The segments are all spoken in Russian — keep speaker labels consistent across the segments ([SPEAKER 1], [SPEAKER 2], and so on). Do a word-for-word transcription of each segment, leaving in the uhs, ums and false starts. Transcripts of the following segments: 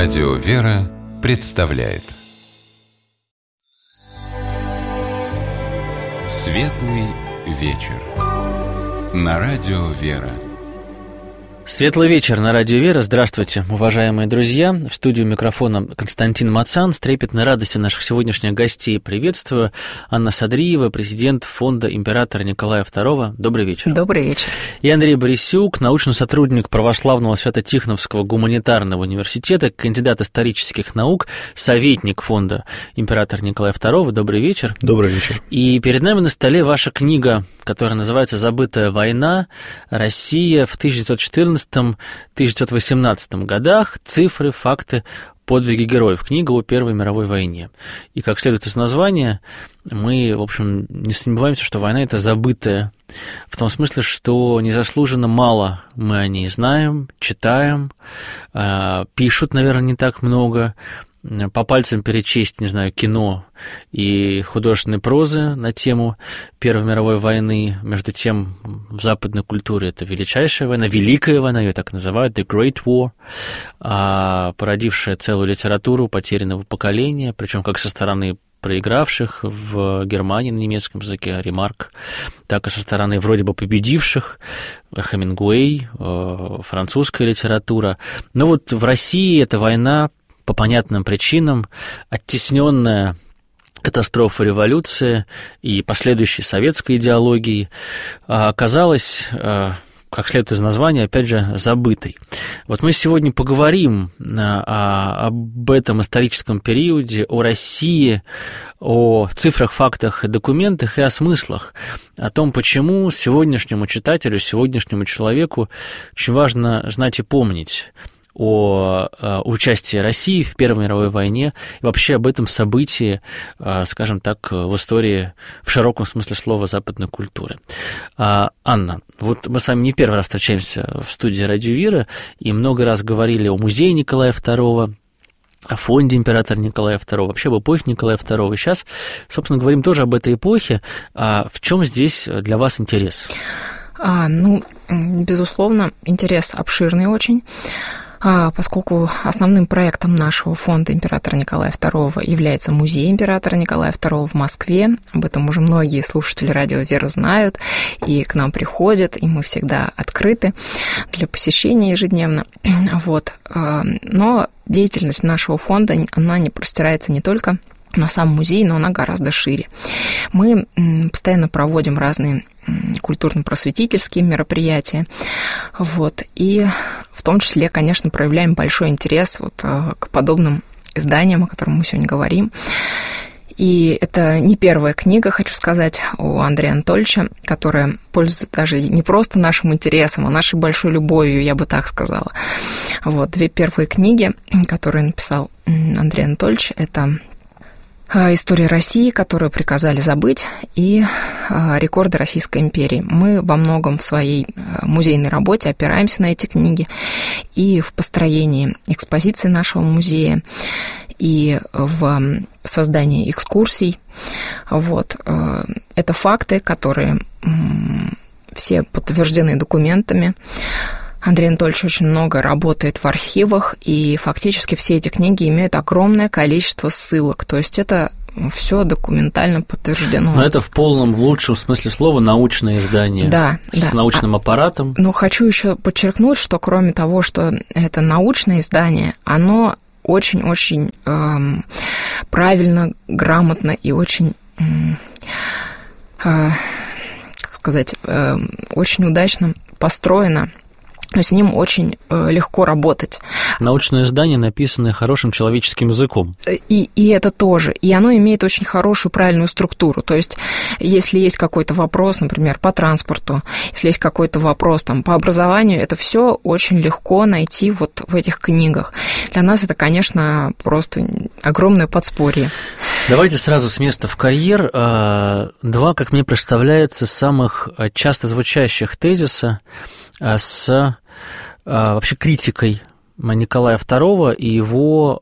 [SPEAKER 1] Радио «Вера» представляет Светлый вечер на Радио «Вера».
[SPEAKER 2] Светлый вечер на Радио «Вера». Здравствуйте, уважаемые друзья. В студию микрофона Константин Мацан. С трепетной радостью наших сегодняшних гостей приветствую. Анна Садриева, президент фонда императора Николая второго. Добрый вечер.
[SPEAKER 3] Добрый вечер.
[SPEAKER 2] И Андрей Борисюк, научный сотрудник Православного Свято-Тихоновского гуманитарного университета, кандидат исторических наук, советник фонда императора Николая второго. Добрый вечер.
[SPEAKER 4] Добрый вечер.
[SPEAKER 2] И перед нами на столе ваша книга, которая называется «Забытая война. Россия в тысяча девятьсот четырнадцатом — тысяча девятьсот восемнадцатом годах. Цифры, факты, подвиги героев». Книга о Первой мировой войне. И, как следует из названия, мы, в общем, не сомневаемся, что война – это забытая. В том смысле, что незаслуженно мало мы о ней знаем, читаем, пишут, наверное, не так много. По пальцам перечесть, не знаю, кино и художественной прозы на тему Первой мировой войны. Между тем, в западной культуре это величайшая война, Великая война, ее так называют, The Great War, породившая целую литературу потерянного поколения, причем как со стороны проигравших в Германии на немецком языке, Ремарк, так и со стороны вроде бы победивших, Хемингуэй, французская литература. Но вот в России эта война по понятным причинам, оттесненная катастрофой революции и последующей советской идеологией, оказалась, как следует из названия, опять же, забытой. Вот мы сегодня поговорим об этом историческом периоде, о России, о цифрах, фактах, документах и о смыслах, о том, почему сегодняшнему читателю, сегодняшнему человеку очень важно знать и помнить о участии России в Первой мировой войне и вообще об этом событии, скажем так, в истории в широком смысле слова западной культуры. Анна, вот мы с вами не первый раз встречаемся в студии Радио «Вера и много раз говорили о музее Николая второго, о фонде императора Николая второго, вообще об эпохе Николая второго. Сейчас, собственно, говорим тоже об этой эпохе. А в чем здесь для вас интерес?
[SPEAKER 3] А, ну, безусловно, интерес обширный очень, поскольку основным проектом нашего фонда императора Николая второго является музей императора Николая второго в Москве. Об этом уже многие слушатели Радио «Вера» знают, и к нам приходят, и мы всегда открыты для посещения ежедневно. Вот. Но деятельность нашего фонда, она не простирается не только на сам музей, но она гораздо шире. Мы постоянно проводим разные культурно-просветительские мероприятия, вот, и в том числе, конечно, проявляем большой интерес вот к подобным изданиям, о которых мы сегодня говорим. И это не первая книга, хочу сказать, у Андрея Анатольевича, которая пользуется даже не просто нашим интересом, а нашей большой любовью, я бы так сказала. Вот, две первые книги, которые написал Андрей Анатольевич, это «История России», которую приказали забыть, и «Рекорды Российской империи». Мы во многом в своей музейной работе опираемся на эти книги и в построении экспозиции нашего музея, и в создании экскурсий. Вот. Это факты, которые все подтверждены документами. Андрей Анатольевич очень много работает в архивах, и фактически все эти книги имеют огромное количество ссылок. То есть это все документально подтверждено.
[SPEAKER 2] Но это в полном, в лучшем смысле слова, научное издание.
[SPEAKER 3] Да,
[SPEAKER 2] с
[SPEAKER 3] да.
[SPEAKER 2] научным аппаратом.
[SPEAKER 3] Но хочу еще подчеркнуть, что кроме того, что это научное издание, оно очень-очень эм, правильно, грамотно и очень, эм, э, как сказать, э, очень удачно построено. Но с ним очень э, легко работать.
[SPEAKER 2] Научное издание, написанное хорошим человеческим языком.
[SPEAKER 3] И, и это тоже. И оно имеет очень хорошую, правильную структуру. То есть, если есть какой-то вопрос, например, по транспорту, если есть какой-то вопрос там, по образованию, это все очень легко найти вот в этих книгах. Для нас это, конечно, просто огромное подспорье.
[SPEAKER 2] Давайте сразу с места в карьер. Два, как мне представляется, самых часто звучащих тезиса с вообще критикой Николая второго и его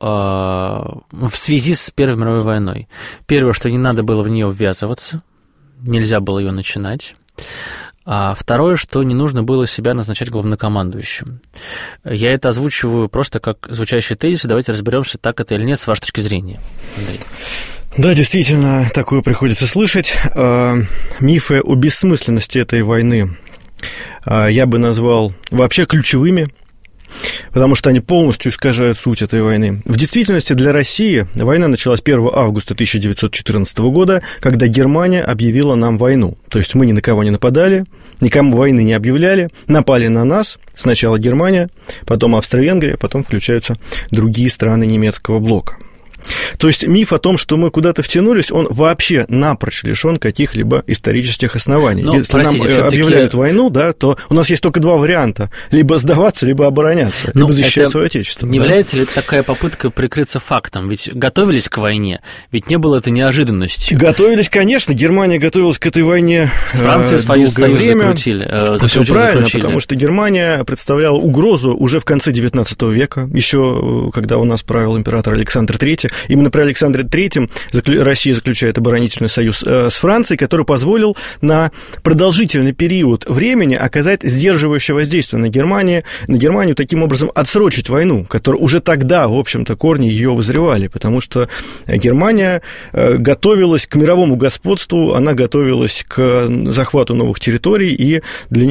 [SPEAKER 2] в связи с Первой мировой войной. Первое, что не надо было в нее ввязываться, нельзя было ее начинать. А второе, что не нужно было себя назначать главнокомандующим. Я это озвучиваю просто как звучащие тезисы. Давайте разберемся, так это или нет, с вашей точки зрения, Андрей.
[SPEAKER 4] Да, действительно, такое приходится слышать. Мифы о бессмысленности этой войны я бы назвал вообще ключевыми, потому что они полностью искажают суть этой войны. В действительности для России война началась первого августа тысяча девятьсот четырнадцатого года, когда Германия объявила нам войну. То есть мы ни на кого не нападали, никому войны не объявляли, напали на нас. Сначала Германия, потом Австро-Венгрия, потом включаются другие страны немецкого блока. То есть миф о том, что мы куда-то втянулись, он вообще напрочь лишен каких-либо исторических оснований. Но, если простите, нам объявляют войну, да, то у нас есть только два варианта. Либо сдаваться, либо обороняться, либо защищать свое отечество.
[SPEAKER 2] Не
[SPEAKER 4] да?
[SPEAKER 2] является ли это такая попытка прикрыться фактом? Ведь готовились к войне, ведь не было это неожиданностью.
[SPEAKER 4] Готовились, конечно. Германия готовилась к этой войне
[SPEAKER 2] с Францией
[SPEAKER 4] долгое
[SPEAKER 2] союз
[SPEAKER 4] время.
[SPEAKER 2] Закрутили, э,
[SPEAKER 4] Все правильно,
[SPEAKER 2] закрутили.
[SPEAKER 4] Потому что Германия представляла угрозу уже в конце девятнадцатого века, еще когда у нас правил император Александр Третий. Именно при Александре Третьем Россия заключает оборонительный союз с Францией, который позволил на продолжительный период времени оказать сдерживающее воздействие на Германию, на Германию, таким образом отсрочить войну, которая уже тогда, в общем-то, корни ее вызревали, потому что Германия готовилась к мировому господству, она готовилась к захвату новых территорий, и для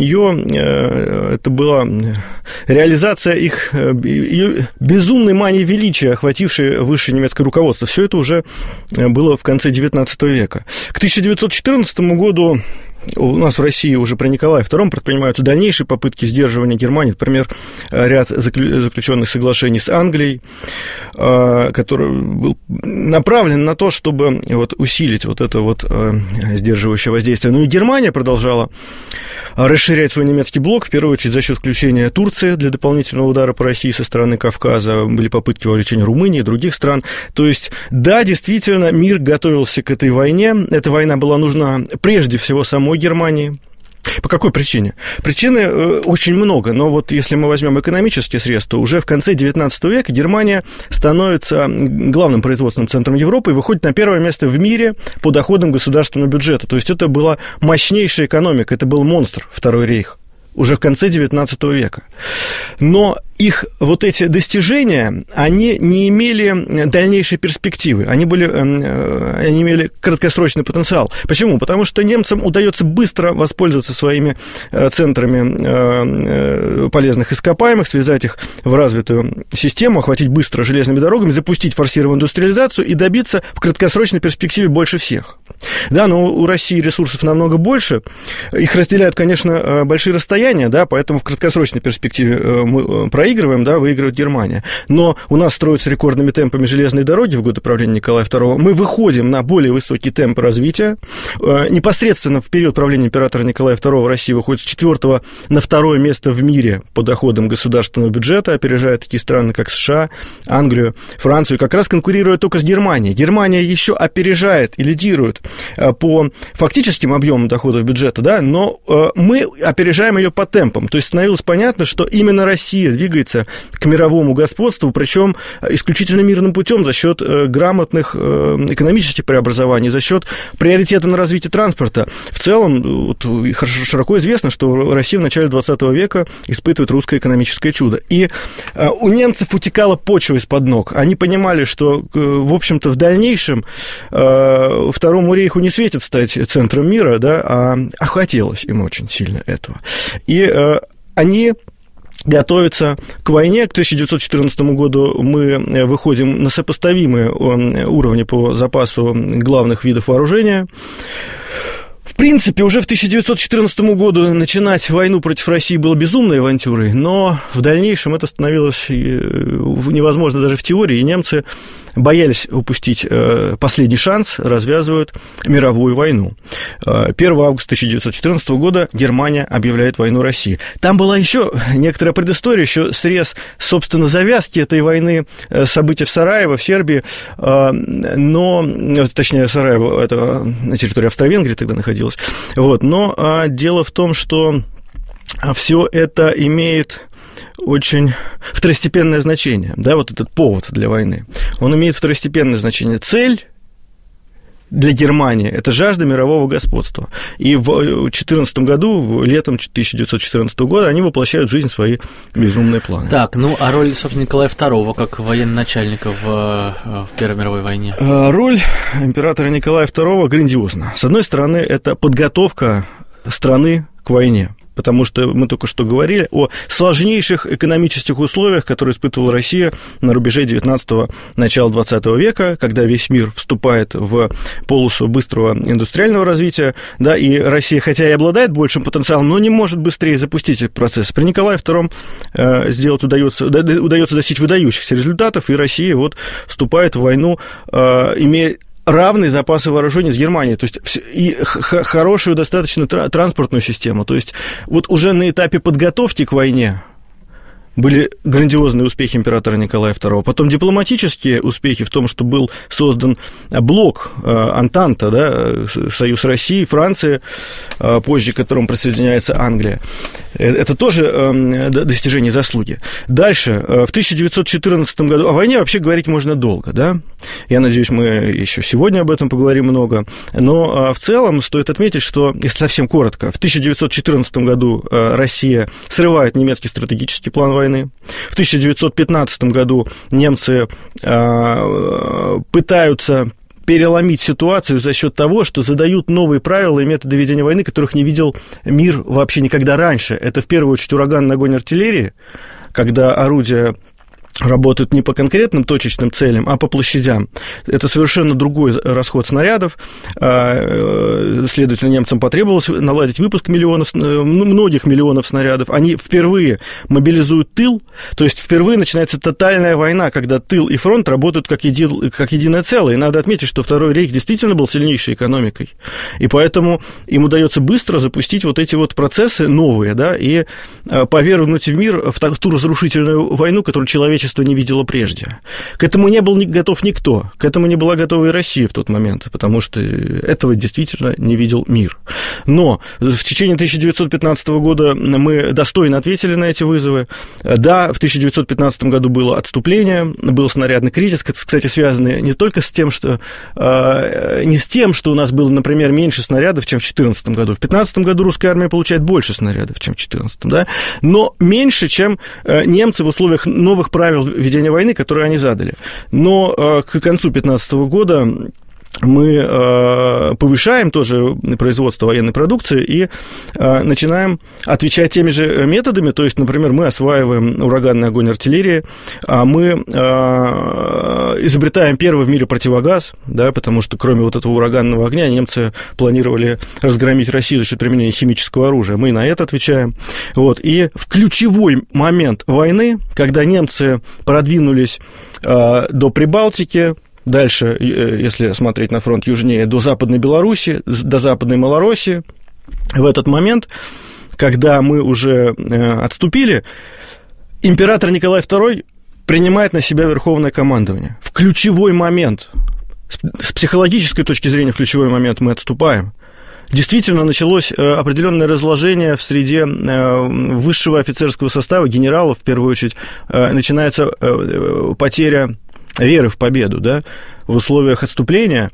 [SPEAKER 4] нее это была реализация их ее безумной мании величия, охватившей высшее немецкое руководство. Все это уже было в конце девятнадцатого века. К тысяча девятьсот четырнадцатому году у нас в России уже при Николае Втором предпринимаются дальнейшие попытки сдерживания Германии. Например, ряд заключенных соглашений с Англией, который был направлен на то, чтобы вот усилить вот это вот сдерживающее воздействие. Но и Германия продолжала расширять свой немецкий блок, в первую очередь за счет включения Турции для дополнительного удара по России со стороны Кавказа. Были попытки вовлечения Румынии и других стран. То есть, да, действительно, мир готовился к этой войне. Эта война была нужна прежде всего самой Германии. По какой причине? Причины э, очень много, но вот если мы возьмем экономический срез, то уже в конце девятнадцатого века Германия становится главным производственным центром Европы и выходит на первое место в мире по доходам государственного бюджета. То есть это была мощнейшая экономика, это был монстр, Второй рейх, уже в конце девятнадцатого века. Но их вот эти достижения, они не имели дальнейшей перспективы, они, были, они имели краткосрочный потенциал. Почему? Потому что немцам удается быстро воспользоваться своими центрами полезных ископаемых, связать их в развитую систему, охватить быстро железными дорогами, запустить форсированную индустриализацию и добиться в краткосрочной перспективе больше всех. Да, но у России ресурсов намного больше, их разделяют, конечно, большие расстояния, да, поэтому в краткосрочной перспективе мы проигрываем, да, выигрывает Германия. Но у нас строятся рекордными темпами железные дороги в годы правления Николая Второго. Мы выходим на более высокий темп развития. Непосредственно в период правления императора Николая Второго Россия выходит с четвертого на второе место в мире по доходам государственного бюджета, опережая такие страны, как США, Англию, Францию, как раз конкурируя только с Германией. Германия еще опережает и лидирует по фактическим объемам доходов бюджета, да, но мы опережаем ее по темпам. То есть становилось понятно, что именно Россия двигается к мировому господству, причем исключительно мирным путем за счет грамотных экономических преобразований, за счет приоритета на развитие транспорта. В целом, вот, широко известно, что Россия в начале двадцатого века испытывает русское экономическое чудо. И у немцев утекала почва из-под ног. Они понимали, что, в общем-то, в дальнейшем Второму рейху не светит стать центром мира, да, а, а хотелось им очень сильно этого. И они готовятся к войне. К тысяча девятьсот четырнадцатому году мы выходим на сопоставимые уровни по запасу главных видов вооружения. В принципе, уже в тысяча девятьсот четырнадцатому году начинать войну против России было безумной авантюрой, но в дальнейшем это становилось невозможно даже в теории, и немцы боялись упустить последний шанс, развязывают мировую войну. первого августа тысяча девятьсот четырнадцатого года Германия объявляет войну России. Там была еще некоторая предыстория, еще срез, собственно, завязки этой войны, события в Сараево, в Сербии, но, точнее, Сараево, это на территории Австро-Венгрии тогда находилось. Вот. Но а, дело в том, что все это имеет очень второстепенное значение, да, вот этот повод для войны. Он имеет второстепенное значение. Цель для Германии – это жажда мирового господства. И в две тысячи четырнадцатом году, в летом тысяча девятьсот четырнадцатого года, они воплощают в жизнь свои безумные планы.
[SPEAKER 2] Так, ну, а роль, собственно, Николая второго как военачальника в, в Первой мировой войне?
[SPEAKER 4] Роль императора Николая второго грандиозна. С одной стороны, это подготовка страны к войне. Потому что мы только что говорили о сложнейших экономических условиях, которые испытывала Россия на рубеже девятнадцатого – начала двадцатого века, когда весь мир вступает в полосу быстрого индустриального развития, да, и Россия, хотя и обладает большим потенциалом, но не может быстрее запустить этот процесс. При Николае втором э, сделать удается, удается достичь выдающихся результатов, и Россия вот вступает в войну, э, имея равные запасы вооружений с Германией, то есть и х- хорошую достаточно тра- транспортную систему. То есть вот уже на этапе подготовки к войне были грандиозные успехи императора Николая второго. Потом дипломатические успехи в том, что был создан блок э, Антанта, да, Союз России, Франции, э, позже к которому присоединяется Англия. Это тоже э, достижение заслуги. Дальше, э, в тысяча девятьсот четырнадцатом году, о войне вообще говорить можно долго, да? Я надеюсь, мы еще сегодня об этом поговорим много. Но э, в целом стоит отметить, что, если совсем коротко, в тысяча девятьсот четырнадцатом году э, Россия срывает немецкий стратегический план войны. В тысяча девятьсот пятнадцатом году немцы э, пытаются переломить ситуацию за счет того, что задают новые правила и методы ведения войны, которых не видел мир вообще никогда раньше. Это в первую очередь ураганный огонь артиллерии, когда орудия работают не по конкретным точечным целям, а по площадям. Это совершенно другой расход снарядов. Следовательно, немцам потребовалось наладить выпуск миллионов, многих миллионов снарядов. Они впервые мобилизуют тыл, то есть впервые начинается тотальная война, когда тыл и фронт работают как, еди, как единое целое. И надо отметить, что Второй рейх действительно был сильнейшей экономикой. И поэтому им удается быстро запустить вот эти вот процессы новые, да, и повергнуть в мир в ту разрушительную войну, которую человечество не видела прежде. К этому не был готов никто, к этому не была готова и Россия в тот момент, потому что этого действительно не видел мир. Но в течение тысяча девятьсот пятнадцатого года мы достойно ответили на эти вызовы. Да, в тысяча девятьсот пятнадцатом году было отступление, был снарядный кризис, кстати, связанный не только с тем, что не с тем, что у нас было, например, меньше снарядов, чем в две тысячи четырнадцатом году. В две тысячи пятнадцатом году русская армия получает больше снарядов, чем в две тысячи четырнадцатом, да, но меньше, чем немцы в условиях новых правил ведения войны, которые они задали. Но к концу две тысячи пятнадцатого года мы э, повышаем тоже производство военной продукции и э, начинаем отвечать теми же методами, то есть, например, мы осваиваем ураганный огонь артиллерии, а мы э, изобретаем первый в мире противогаз, да, потому что кроме вот этого ураганного огня немцы планировали разгромить Россию за счет применения химического оружия, мы и на это отвечаем. Вот. И в ключевой момент войны, когда немцы продвинулись э, до Прибалтики, дальше, если смотреть на фронт южнее, до Западной Беларуси, до Западной Малороссии, в этот момент, когда мы уже отступили, император Николай второй принимает на себя верховное командование. В ключевой момент, с психологической точки зрения, в ключевой момент мы отступаем. Действительно, началось определенное разложение в среде высшего офицерского состава, генералов, в первую очередь, начинается потеря веры в победу, да, в условиях отступления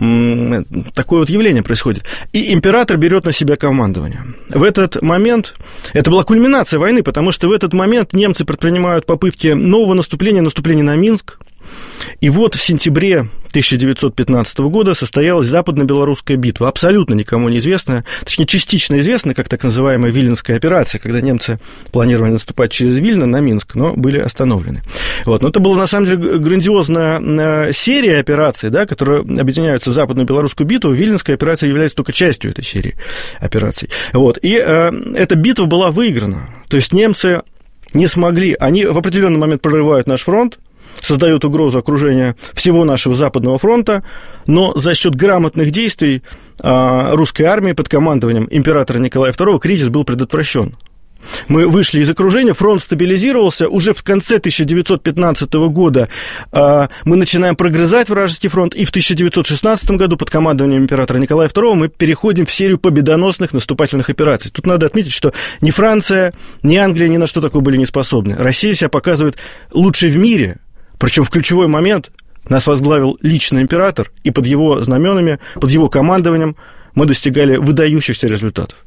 [SPEAKER 4] такое вот явление происходит. И император берет на себя командование. В этот момент, это была кульминация войны, потому что в этот момент немцы предпринимают попытки нового наступления, наступления на Минск. И вот в сентябре тысяча девятьсот пятнадцатого года состоялась западно-белорусская битва, абсолютно никому неизвестная, точнее, частично известная, как так называемая Виленская операция, когда немцы планировали наступать через Вильно на Минск, но были остановлены. Вот. Но это была, на самом деле, грандиозная серия операций, да, которые объединяются в западно-белорусскую битву. Виленская операция является только частью этой серии операций. Вот. И э, эта битва была выиграна. То есть немцы не смогли, они в определенный момент прорывают наш фронт, создают угрозу окружения всего нашего Западного фронта, но за счет грамотных действий русской армии под командованием императора Николая второго кризис был предотвращен. Мы вышли из окружения, фронт стабилизировался. Уже в конце тысяча девятьсот пятнадцатого года мы начинаем прогрызать вражеский фронт, и в тысяча девятьсот шестнадцатом году под командованием императора Николая второго мы переходим в серию победоносных наступательных операций. Тут надо отметить, что ни Франция, ни Англия ни на что такое были не способны. Россия себя показывает лучшей в мире, причем в ключевой момент Нас возглавил лично император, и под его знаменами, под его командованием мы достигали выдающихся результатов.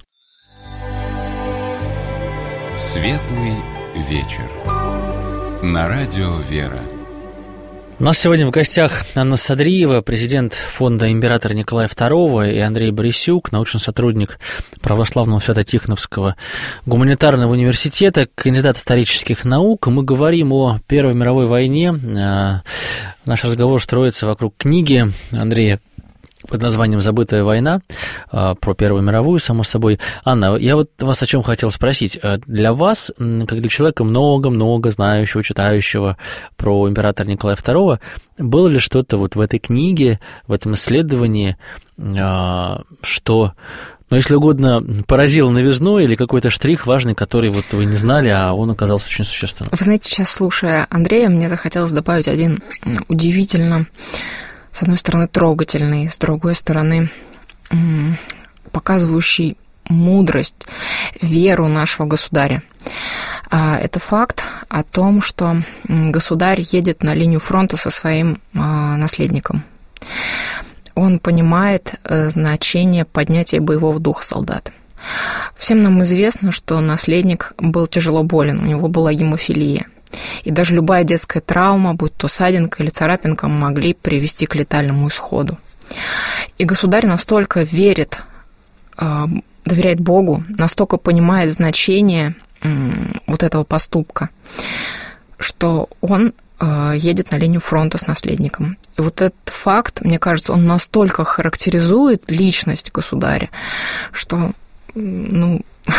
[SPEAKER 1] Светлый вечер. На радио «Вера».
[SPEAKER 2] У нас сегодня в гостях Анна Садриева, президент фонда императора Николая второго, и Андрей Борисюк, научный сотрудник Православного Свято-Тихоновского гуманитарного университета, кандидат исторических наук. Мы говорим о Первой мировой войне. Наш разговор строится вокруг книги Андрея под названием «Забытая война», про Первую мировую, само собой. Анна, я вот вас о чем хотел спросить. Для вас, как для человека много-много знающего, читающего про императора Николая второго, было ли что-то вот в этой книге, в этом исследовании, что, ну, если угодно, поразило новизной или какой-то штрих важный, который вот вы не знали, а он оказался очень существенным?
[SPEAKER 3] Вы знаете, сейчас, слушая Андрея, мне захотелось добавить один удивительно, с одной стороны, трогательный, с другой стороны, показывающий мудрость, веру нашего государя. Это факт о том, что государь едет на линию фронта со своим наследником. Он понимает значение поднятия боевого духа солдат. Всем нам известно, что наследник был тяжело болен, у него была гемофилия. И даже любая детская травма, будь то ссадинка или царапинка, могли привести к летальному исходу. И государь настолько верит, доверяет Богу, настолько понимает значение вот этого поступка, что он едет на линию фронта с наследником. И вот этот факт, мне кажется, он настолько характеризует личность государя, что, ну...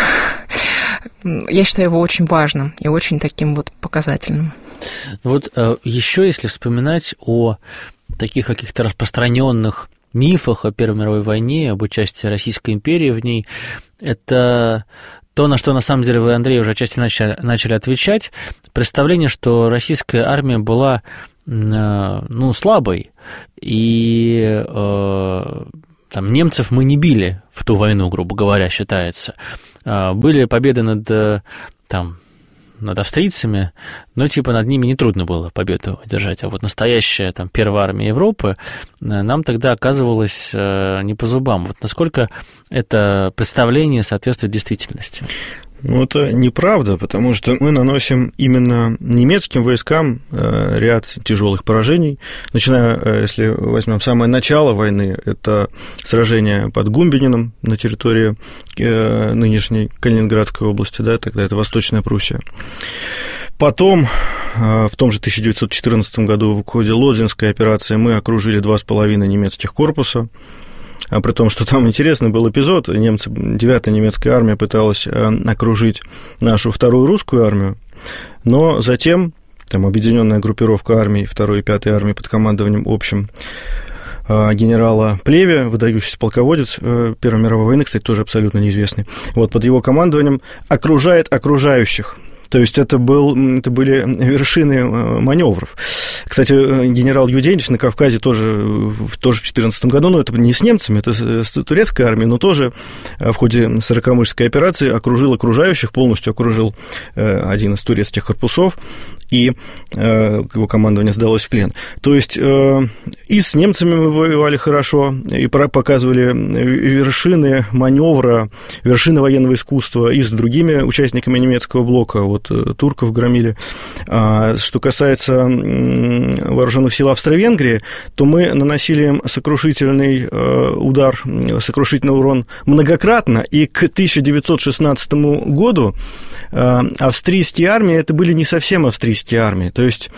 [SPEAKER 3] я считаю его очень важным и очень таким вот показательным.
[SPEAKER 2] Вот еще, если вспоминать о таких каких-то распространенных мифах о Первой мировой войне, об участии Российской империи в ней, это то, на что, на самом деле, вы, Андрей, уже отчасти начали, начали отвечать, представление, что российская армия была, ну, слабой, и э, там, немцев мы не били в ту войну, грубо говоря, считается. Были победы над, там, над австрийцами, но типа над ними нетрудно было победу одержать. А вот настоящая там, Первая армия Европы нам тогда оказывалась не по зубам. Вот насколько это представление соответствует действительности?
[SPEAKER 4] Ну, это неправда, потому что мы наносим именно немецким войскам ряд тяжелых поражений, начиная, если возьмем самое начало войны, это сражение под Гумбининым на территории нынешней Калининградской области, да, тогда это Восточная Пруссия. Потом, в том же тысяча девятьсот четырнадцатом году в ходе Лодзинской операции мы окружили два с половиной немецких корпуса. А при том, что там интересный был эпизод, немцы, девятая немецкая армия пыталась окружить нашу вторую русскую армию, но затем там объединенная группировка армий второй и пятой армии под командованием общим генерала Плеве, выдающийся полководец Первой мировой войны, кстати, тоже абсолютно неизвестный, вот, под его командованием окружает окружающих. То есть это, был, это были вершины маневров. Кстати, генерал Юденич на Кавказе тоже, тоже в две тысячи четырнадцатом году, но это не с немцами, это с турецкой армией, но тоже в ходе Сорокомышской операции окружил окружающих, полностью окружил один из турецких корпусов, и его командование сдалось в плен. То есть и с немцами мы воевали хорошо, и показывали вершины маневра, вершины военного искусства, и с другими участниками немецкого блока, вот турков громили. А что касается вооруженных сил Австро-Венгрии, то мы наносили им сокрушительный удар, сокрушительный урон многократно, и к тысяча девятьсот шестнадцатому году австрийские армии, это были не совсем австрийские армии, то есть,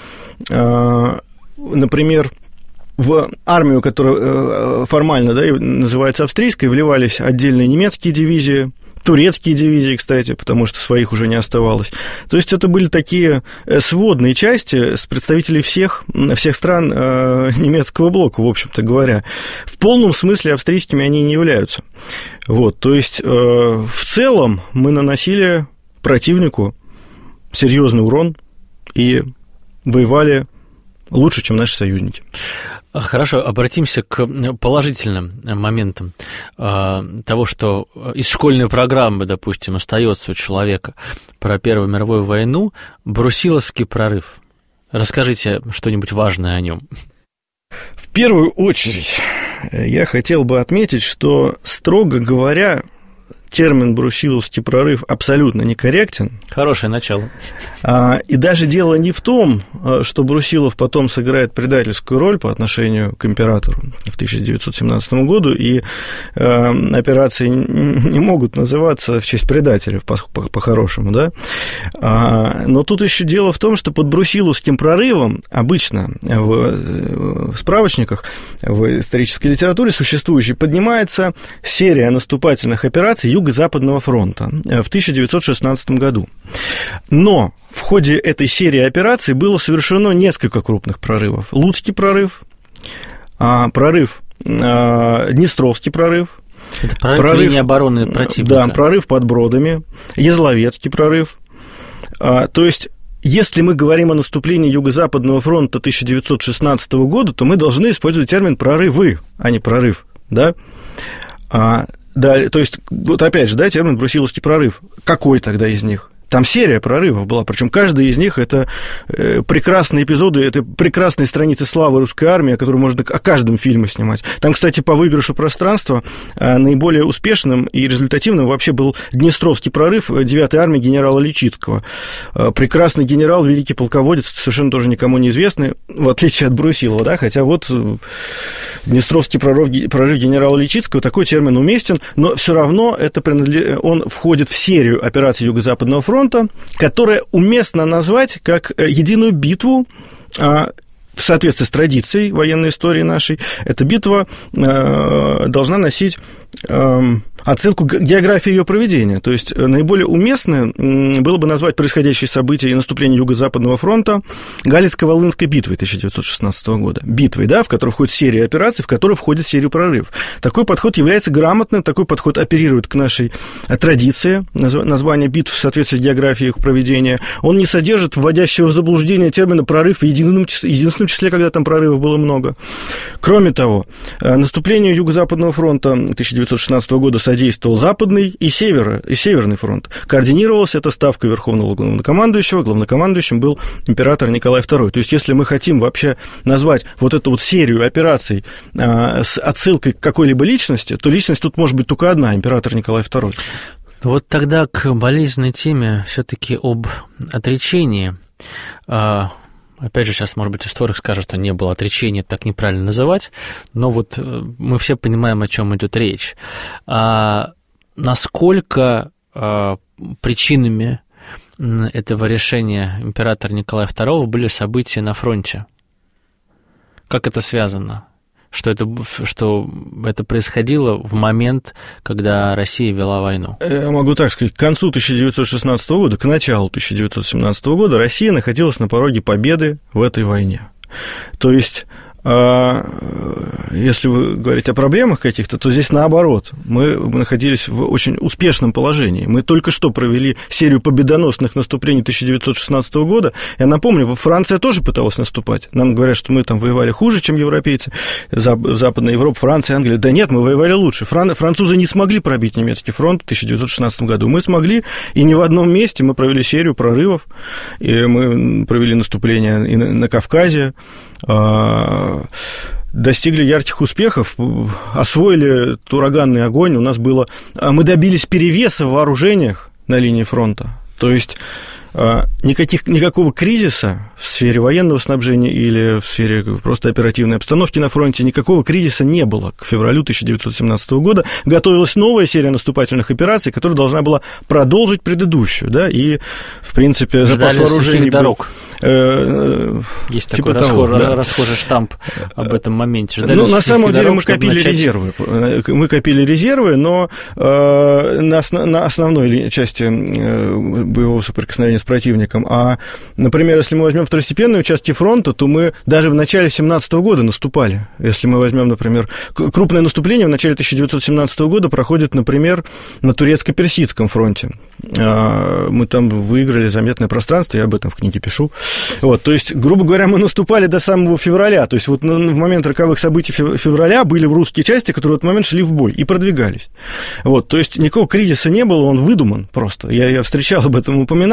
[SPEAKER 4] например, в армию, которая формально, да, называется австрийской, вливались отдельные немецкие дивизии, турецкие дивизии, кстати, потому что своих уже не оставалось. То есть это были такие сводные части с представителей всех, всех стран немецкого блока, в общем-то говоря. В полном смысле австрийскими они не являются. Вот, то есть в целом мы наносили противнику серьезный урон и воевали лучше, чем наши союзники.
[SPEAKER 2] Хорошо, обратимся к положительным моментам того, что из школьной программы, допустим, остается у человека про Первую мировую войну Брусиловский прорыв. Расскажите что-нибудь важное о нем.
[SPEAKER 4] В первую очередь я хотел бы отметить, что, строго говоря, термин «брусиловский прорыв» абсолютно некорректен.
[SPEAKER 2] Хорошее начало.
[SPEAKER 4] И даже дело не в том, что Брусилов потом сыграет предательскую роль по отношению к императору в тысяча девятьсот семнадцатом году, и операции не могут называться в честь предателя по-хорошему, да? Но тут еще дело в том, что под Брусиловским прорывом обычно в справочниках, в исторической литературе существующей, поднимается серия наступательных операций Юго-Западного фронта в тысяча девятьсот шестнадцатом году. Но в ходе этой серии операций было совершено несколько крупных прорывов. Луцкий прорыв, прорыв, Днестровский прорыв.
[SPEAKER 2] Это прорыв, прорыв линии обороны противника.
[SPEAKER 4] Да, прорыв под Бродами, Язловецкий прорыв. То есть, если мы говорим о наступлении Юго-Западного фронта тысяча девятьсот шестнадцатого года, то мы должны использовать термин «прорывы», а не «прорыв». Да? Да, то есть, вот опять же, да, термин «брусиловский прорыв». Какой тогда из них? Там серия прорывов была, причем каждый из них – это прекрасные эпизоды, это прекрасные страницы славы русской армии, о которой можно о каждом фильме снимать. Там, кстати, по выигрышу пространства наиболее успешным и результативным вообще был Днестровский прорыв девятой армии генерала Личицкого. Прекрасный генерал, великий полководец, совершенно тоже никому не известный, в отличие от Брусилова, да, хотя вот Днестровский прорыв, прорыв генерала Личицкого, такой термин уместен, но все равно это принадлежит, он входит в серию операций Юго-Западного фронта, которая уместно назвать как единую битву в соответствии с традицией военной истории нашей. Эта битва должна носить отсылку к географии ее проведения. То есть наиболее уместно было бы назвать происходящие события и наступление Юго-Западного фронта Галицко-Волынской битвой тысяча девятьсот шестнадцатого года. Битвой, да, в которой входит серия операций, в которой входит серия прорывов. Такой подход является грамотным, такой подход оперирует к нашей традиции, название битв в соответствии с географией их проведения. Он не содержит вводящего в заблуждение термина «прорыв» в едином числе, единственном числе, когда там прорывов было много. Кроме того, наступлению Юго-Западного фронта тысяча девятьсот шестнадцатого года содействовал Западный и, Север, и Северный фронт. Координировалась эта ставка Верховного Главнокомандующего. Главнокомандующим был император Николай второй. То есть, если мы хотим вообще назвать вот эту вот серию операций а, с отсылкой к какой-либо личности, то личность тут может быть только одна – император Николай второй.
[SPEAKER 2] Вот тогда к болезненной теме все-таки об отречении. Опять же, сейчас, может быть, историк скажет, что не было отречения, так неправильно называть, но вот мы все понимаем, о чем идет речь. А насколько а, причинами этого решения императора Николая второго были события на фронте? Как это связано? Что это, что это происходило в момент, когда Россия вела войну?
[SPEAKER 4] Я могу так сказать, к концу тысяча девятьсот шестнадцатого года, к началу тысяча девятьсот семнадцатого года Россия находилась на пороге победы в этой войне. То есть, если вы говорите о проблемах каких-то, то здесь наоборот. Мы находились в очень успешном положении. Мы только что провели серию победоносных наступлений тысяча девятьсот шестнадцатого года. Я напомню, Франция тоже пыталась наступать. Нам говорят, что мы там воевали хуже, чем европейцы. Западная Европа, Франция, Англия. Да нет, мы воевали лучше. Фран... Французы не смогли пробить немецкий фронт в тысяча девятьсот шестнадцатом году. Мы смогли, и не в одном месте. Мы провели серию прорывов. И мы провели наступление и на Кавказе. Достигли ярких успехов, освоили ураганный огонь, у нас было... Мы добились перевеса в вооружениях на линии фронта, то есть никаких, никакого кризиса в сфере военного снабжения или в сфере просто оперативной обстановки на фронте, никакого кризиса не было. К февралю тысяча девятьсот семнадцатого года готовилась новая серия наступательных операций, которая должна была продолжить предыдущую, да, и, в принципе, запас вооружений...
[SPEAKER 2] дорог.
[SPEAKER 4] Э,
[SPEAKER 2] Есть
[SPEAKER 4] типа
[SPEAKER 2] такой
[SPEAKER 4] того,
[SPEAKER 2] расхожий,
[SPEAKER 4] да.
[SPEAKER 2] расхожий штамп об этом моменте. Ждали
[SPEAKER 4] ну, на самом деле
[SPEAKER 2] дорог,
[SPEAKER 4] мы копили
[SPEAKER 2] начать...
[SPEAKER 4] резервы. Мы копили резервы, но э, на, основ, на основной части э, боевого соприкосновения с противником. А, например, если мы возьмем второстепенные участки фронта, то мы даже в начале семнадцатого года наступали. Если мы возьмем, например, крупное наступление в начале тысяча девятьсот семнадцатого года проходит, например, на турецко-персидском фронте. Мы там выиграли заметное пространство, я об этом в книге пишу. Вот, то есть, грубо говоря, мы наступали до самого февраля. То есть, вот в момент роковых событий февраля были русские части, которые в этот момент шли в бой и продвигались. Вот, то есть, никакого кризиса не было, он выдуман просто. Я, я встречал об этом упоминание, при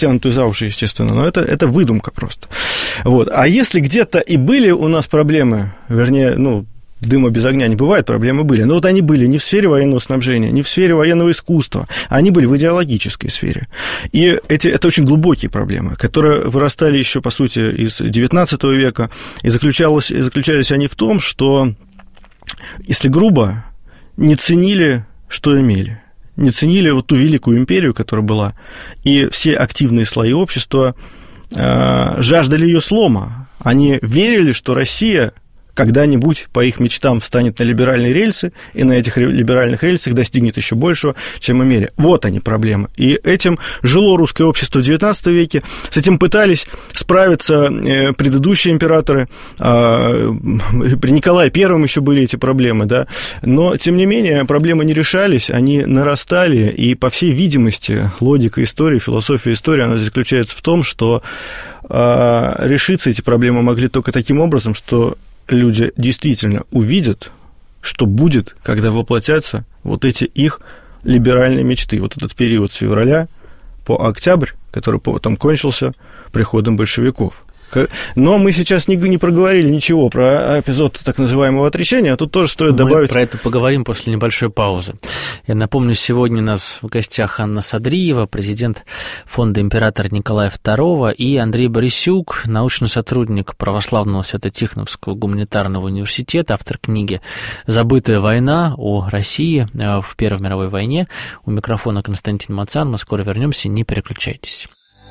[SPEAKER 4] притянутую за уши, естественно, но это, это выдумка просто. Вот. А если где-то и были у нас проблемы, вернее, ну, дыма без огня не бывает, проблемы были. Но вот они были не в сфере военного снабжения, не в сфере военного искусства, они были в идеологической сфере. И эти, это очень глубокие проблемы, которые вырастали еще, по сути, из девятнадцатого века, и заключалось, и заключались они в том, что, если грубо, не ценили, что имели. Не ценили вот ту великую империю, которая была, и все активные слои общества э, жаждали ее слома. Они верили, что Россия когда-нибудь, по их мечтам, встанет на либеральные рельсы, и на этих либеральных рельсах достигнет еще большего, чем имели. Вот они проблемы. И этим жило русское общество в девятнадцатом веке, с этим пытались справиться предыдущие императоры, при Николае Первом еще были эти проблемы, да, но, тем не менее, проблемы не решались, они нарастали, и, по всей видимости, логика истории, философия истории, она заключается в том, что решиться эти проблемы могли только таким образом, что люди действительно увидят, что будет, когда воплотятся вот эти их либеральные мечты. Вот этот период с февраля по октябрь, который потом кончился приходом большевиков. Но мы сейчас не, не проговорили ничего про эпизод так называемого отречения, а тут тоже стоит
[SPEAKER 2] мы
[SPEAKER 4] добавить...
[SPEAKER 2] Мы про это поговорим после небольшой паузы. Я напомню, сегодня у нас в гостях Анна Садриева, президент фонда императора Николая Второго, и Андрей Борисюк, научный сотрудник Православного Свято-Тихоновского гуманитарного университета, автор книги «Забытая война о России в Первой мировой войне». У микрофона Константин Мацан. Мы скоро вернемся, не переключайтесь.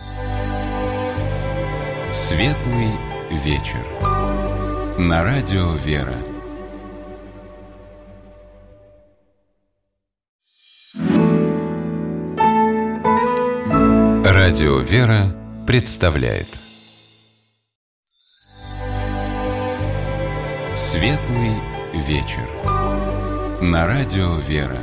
[SPEAKER 1] Светлый вечер. На радио «Вера». Радио «Вера» представляет Светлый вечер. На радио «Вера».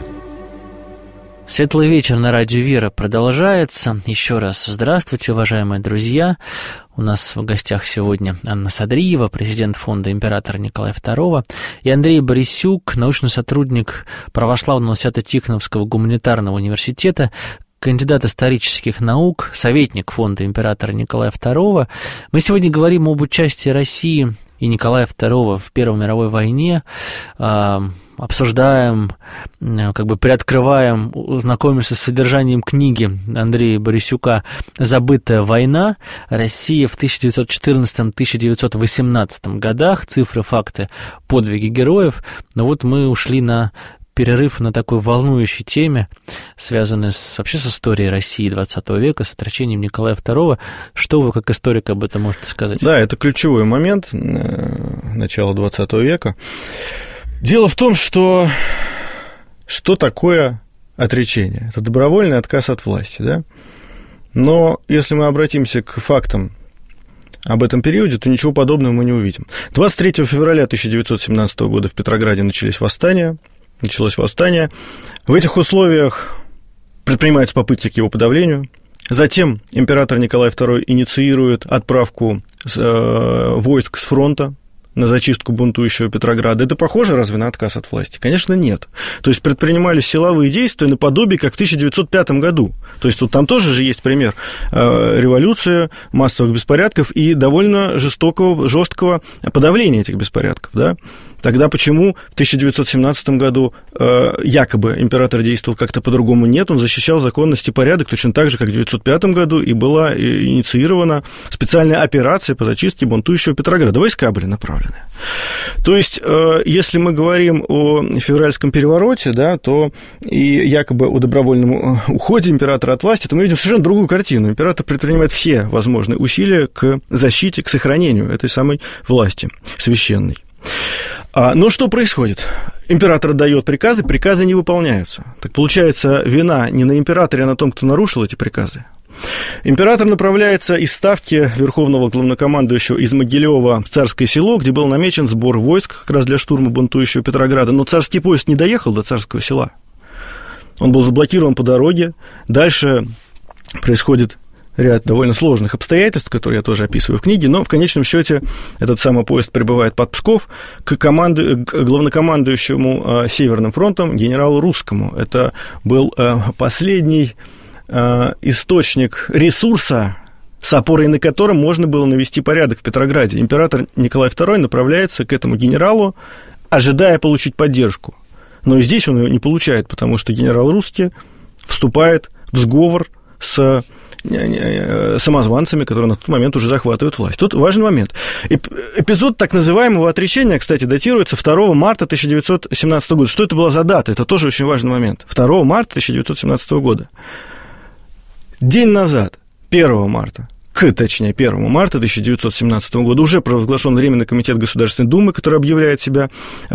[SPEAKER 2] Светлый вечер на радио «Вера» продолжается. Еще раз здравствуйте, уважаемые друзья. У нас в гостях сегодня Анна Садриева, президент фонда императора Николая Второго, и Андрей Борисюк, научный сотрудник Православного Свято-Тихоновского гуманитарного университета, кандидат исторических наук, советник фонда императора Николая Второго. Мы сегодня говорим об участии России и Николая Второго в Первой мировой войне, обсуждаем, как бы приоткрываем, знакомимся с содержанием книги Андрея Борисюка «Забытая война. Россия в тысяча девятьсот четырнадцатом — тысяча девятьсот восемнадцатом годах. Цифры, факты, подвиги героев». Но вот мы ушли на перерыв на такой волнующей теме, связанной с, вообще с историей России двадцатого века, с отречением Николая Второго. Что вы, как историк, об этом можете сказать?
[SPEAKER 4] Да, это ключевой момент начала двадцатого века. Дело в том, что что такое отречение? Это добровольный отказ от власти, да? Но если мы обратимся к фактам об этом периоде, то ничего подобного мы не увидим. двадцать третьего февраля тысяча девятьсот семнадцатого года в Петрограде начались восстания. Началось восстание. В этих условиях предпринимаются попытки к его подавлению. Затем император Николай Второй инициирует отправку э, войск с фронта на зачистку бунтующего Петрограда. Это похоже разве на отказ от власти? Конечно, нет. То есть предпринимались силовые действия наподобие, как в тысяча девятьсот пятом году. То есть вот там тоже же есть пример э, революции, массовых беспорядков и довольно жестокого, жесткого подавления этих беспорядков, да? Тогда почему в тысяча девятьсот семнадцатом году э, якобы император действовал как-то по-другому? Нет, он защищал законность и порядок точно так же, как в девятьсот пятом году, и была инициирована специальная операция по зачистке бунтующего Петрограда. Войска были направлены. То есть, э, если мы говорим о февральском перевороте, да, то и якобы о добровольном уходе императора от власти, то мы видим совершенно другую картину. Император предпринимает все возможные усилия к защите, к сохранению этой самой власти священной. Но что происходит? Император дает приказы, приказы не выполняются. Так получается, вина не на императоре, а на том, кто нарушил эти приказы. Император направляется из ставки верховного главнокомандующего из Могилева в Царское Село, где был намечен сбор войск как раз для штурма бунтующего Петрограда. Но царский поезд не доехал до Царского Села. Он был заблокирован по дороге. Дальше происходит ряд довольно сложных обстоятельств, которые я тоже описываю в книге, но в конечном счете этот самый поезд прибывает под Псков к, команду, к главнокомандующему Северным фронтом генералу Русскому. Это был последний источник ресурса, с опорой на котором можно было навести порядок в Петрограде. Император Николай второй направляется к этому генералу, ожидая получить поддержку. Но и здесь он ее не получает, потому что генерал русский вступает в сговор с самозванцами, которые на тот момент уже захватывают власть. Тут важный момент. Эпизод так называемого отречения, кстати, датируется второго марта тысяча девятьсот семнадцатого года. Что это была за дата? Это тоже очень важный момент. второго марта тысяча девятьсот семнадцатого года. День назад, первого марта, к, точнее, первого марта тысяча девятьсот семнадцатого года уже провозглашен Временный комитет Государственной Думы, который объявляет себя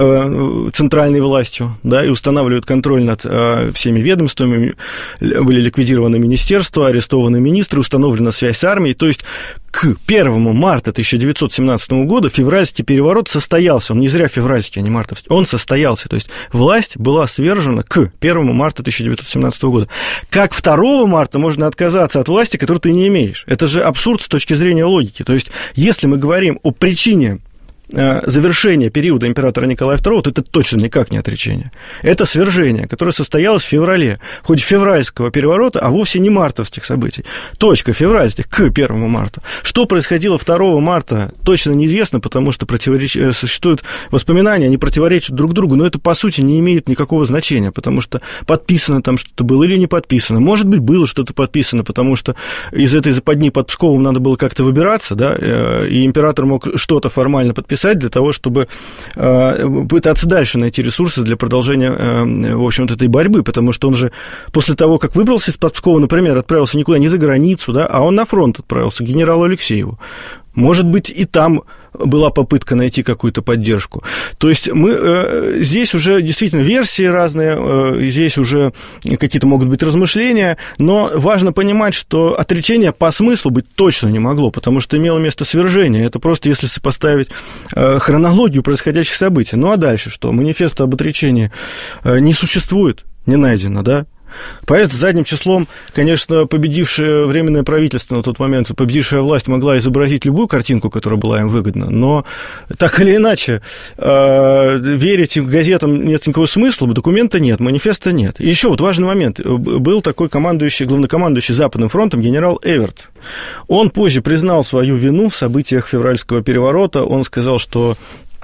[SPEAKER 4] э, центральной властью, да, и устанавливает контроль над э, всеми ведомствами, были ликвидированы министерства, арестованы министры, установлена связь с армией, то есть к первого марта тысяча девятьсот семнадцатого года февральский переворот состоялся, он не зря февральский, а не мартовский, он состоялся, то есть власть была свержена к первого марта тысяча девятьсот семнадцатого года. Как второго марта можно отказаться от власти, которую ты не имеешь? Это же абсурд с точки зрения логики. То есть, если мы говорим о причине завершения периода императора Николая второго, то это точно никак не отречение. Это свержение, которое состоялось в феврале, хоть февральского переворота, а вовсе не мартовских событий. Точка февральских к первому марта. Что происходило второго марта, точно неизвестно, потому что противореч... существуют воспоминания, они противоречат друг другу, но это, по сути, не имеет никакого значения, потому что подписано там что-то было или не подписано. Может быть, было что-то подписано, потому что из этой западни под Псковом надо было как-то выбираться, да, и император мог что-то формально подписать, для того, чтобы э, пытаться дальше найти ресурсы для продолжения, э, в общем-то, этой борьбы, потому что он же после того, как выбрался из-под Пскова, например, отправился никуда, не за границу, да, а он на фронт отправился, к генералу Алексееву. Может быть, и там была попытка найти какую-то поддержку. То есть мы э, здесь уже действительно версии разные, э, здесь уже какие-то могут быть размышления, но важно понимать, что отречение по смыслу быть точно не могло, потому что имело место свержение. Это просто если сопоставить э, хронологию происходящих событий. Ну а дальше что? Манифеста об отречении э, не существует, не найдено, да? Поэтому задним числом, конечно, победившее Временное правительство на тот момент, победившая власть могла изобразить любую картинку, которая была им выгодна, но так или иначе э, верить газетам нет никакого смысла, документа нет, манифеста нет. И еще вот важный момент. Был такой командующий, главнокомандующий Западным фронтом генерал Эверт. Он позже признал свою вину в событиях февральского переворота. Он сказал, что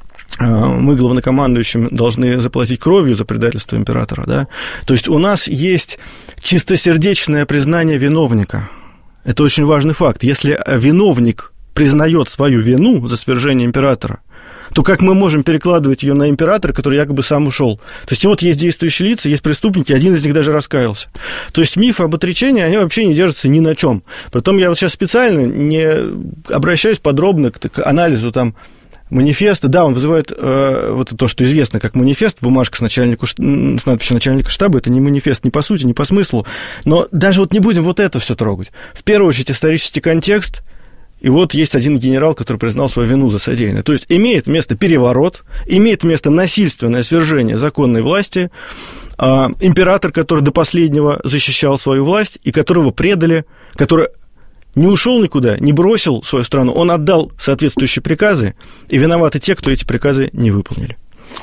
[SPEAKER 4] мы главнокомандующим должны заплатить кровью за предательство императора, да? То есть у нас есть чистосердечное признание виновника. Это очень важный факт. Если виновник признает свою вину за свержение императора, то как мы можем перекладывать ее на императора, который якобы сам ушел? То есть вот есть действующие лица, есть преступники, один из них даже раскаялся. То есть мифы об отречении, они вообще не держатся ни на чем. Притом я вот сейчас специально не обращаюсь подробно к, к анализу там манифеста, да, он вызывает э, вот то, что известно как манифест, бумажка с, начальнику, с надписью начальника штаба, это не манифест ни по сути, ни по смыслу, но даже вот не будем вот это все трогать. В первую очередь исторический контекст, и вот есть один генерал, который признал свою вину за содеянное. То есть имеет место переворот, имеет место насильственное свержение законной власти, э, император, который до последнего защищал свою власть, и которого предали, который не ушел никуда, не бросил свою страну, он отдал соответствующие приказы, и виноваты те, кто эти приказы не выполнили.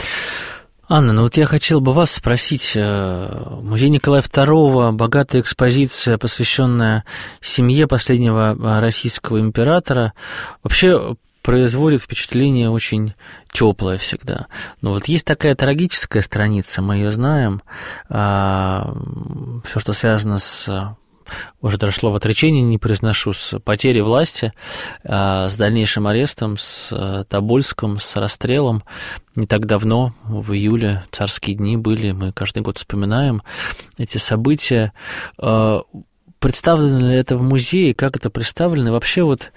[SPEAKER 2] Анна, ну вот я хотел бы вас спросить, музей Николая второго, богатая экспозиция, посвященная семье последнего российского императора, вообще производит впечатление очень теплое всегда. Но вот есть такая трагическая страница, мы ее знаем, все, что связано с... уже даже слово «отречение» не произношу, с потерей власти, с дальнейшим арестом, с Тобольском, с расстрелом. Не так давно, в июле, царские дни были, мы каждый год вспоминаем эти события. Представлено ли это в музее, как это представлено? И вообще вот,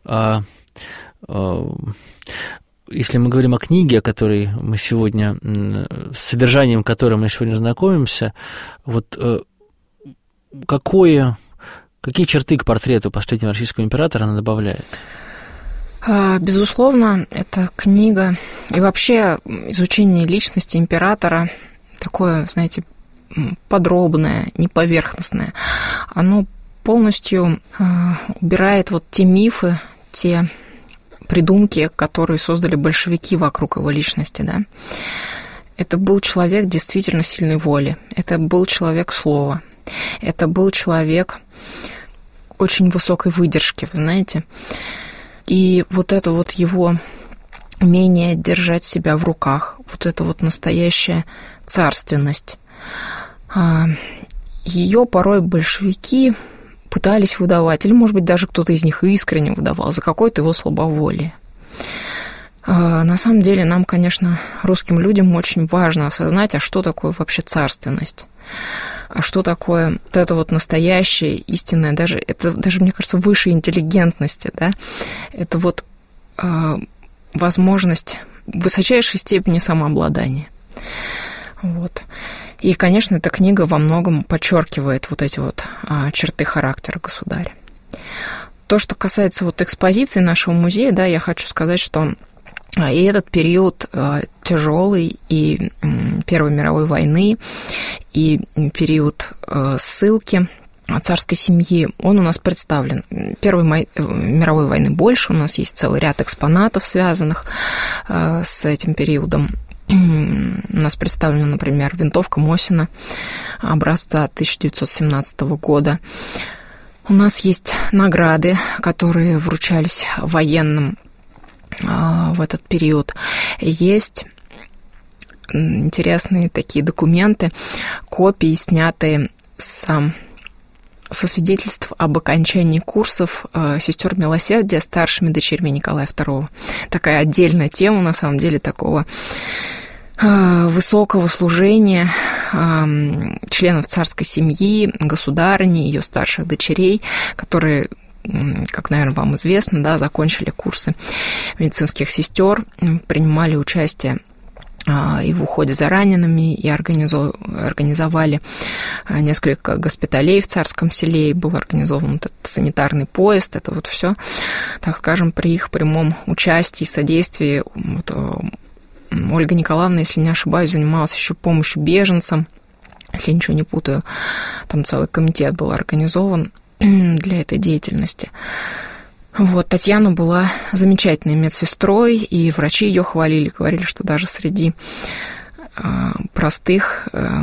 [SPEAKER 2] если мы говорим о книге, о которой мы сегодня, с содержанием которой мы сегодня знакомимся, вот Какое, какие черты к портрету последнего российского императора она добавляет?
[SPEAKER 3] Безусловно, эта книга и вообще изучение личности императора такое, знаете, подробное, не поверхностное. Оно полностью убирает вот те мифы, те придумки, которые создали большевики вокруг его личности, да. Это был человек действительно сильной воли, это был человек слова. Это был человек очень высокой выдержки, вы знаете. И вот это вот его умение держать себя в руках, вот это вот настоящая царственность. Ее порой большевики пытались выдавать, или, может быть, даже кто-то из них искренне выдавал за какое-то его слабоволие. На самом деле нам, конечно, русским людям очень важно осознать, а что такое вообще царственность, а что такое вот это вот настоящее, истинное, даже, это даже, мне кажется, выше интеллигентности, да, это вот э, возможность высочайшей степени самообладания. Вот. И, конечно, эта книга во многом подчеркивает вот эти вот э, черты характера государя. То, что касается вот экспозиции нашего музея, да, я хочу сказать, что и этот период тяжелый, и Первой мировой войны, и период ссылки царской семьи, он у нас представлен. Первой мировой войны больше, у нас есть целый ряд экспонатов, связанных с этим периодом. У нас представлена, например, винтовка Мосина образца тысяча девятьсот семнадцатого года. У нас есть награды, которые вручались военным в этот период. Есть интересные такие документы, копии, снятые с, со свидетельств об окончании курсов сестер милосердия старшими дочерьми Николая второго. Такая отдельная тема, на самом деле, такого высокого служения членов царской семьи, государыни, ее старших дочерей, которые, как, наверное, вам известно, да, закончили курсы медицинских сестер, принимали участие и в уходе за ранеными, и организовали несколько госпиталей в Царском Селе, и был организован этот санитарный поезд. Это вот все, так скажем, при их прямом участии, содействии. Вот Ольга Николаевна, если не ошибаюсь, занималась еще помощью беженцам, если я ничего не путаю, там целый комитет был организован для этой деятельности. Вот, Татьяна была замечательной медсестрой, и врачи ее хвалили, говорили, что даже среди э, простых э,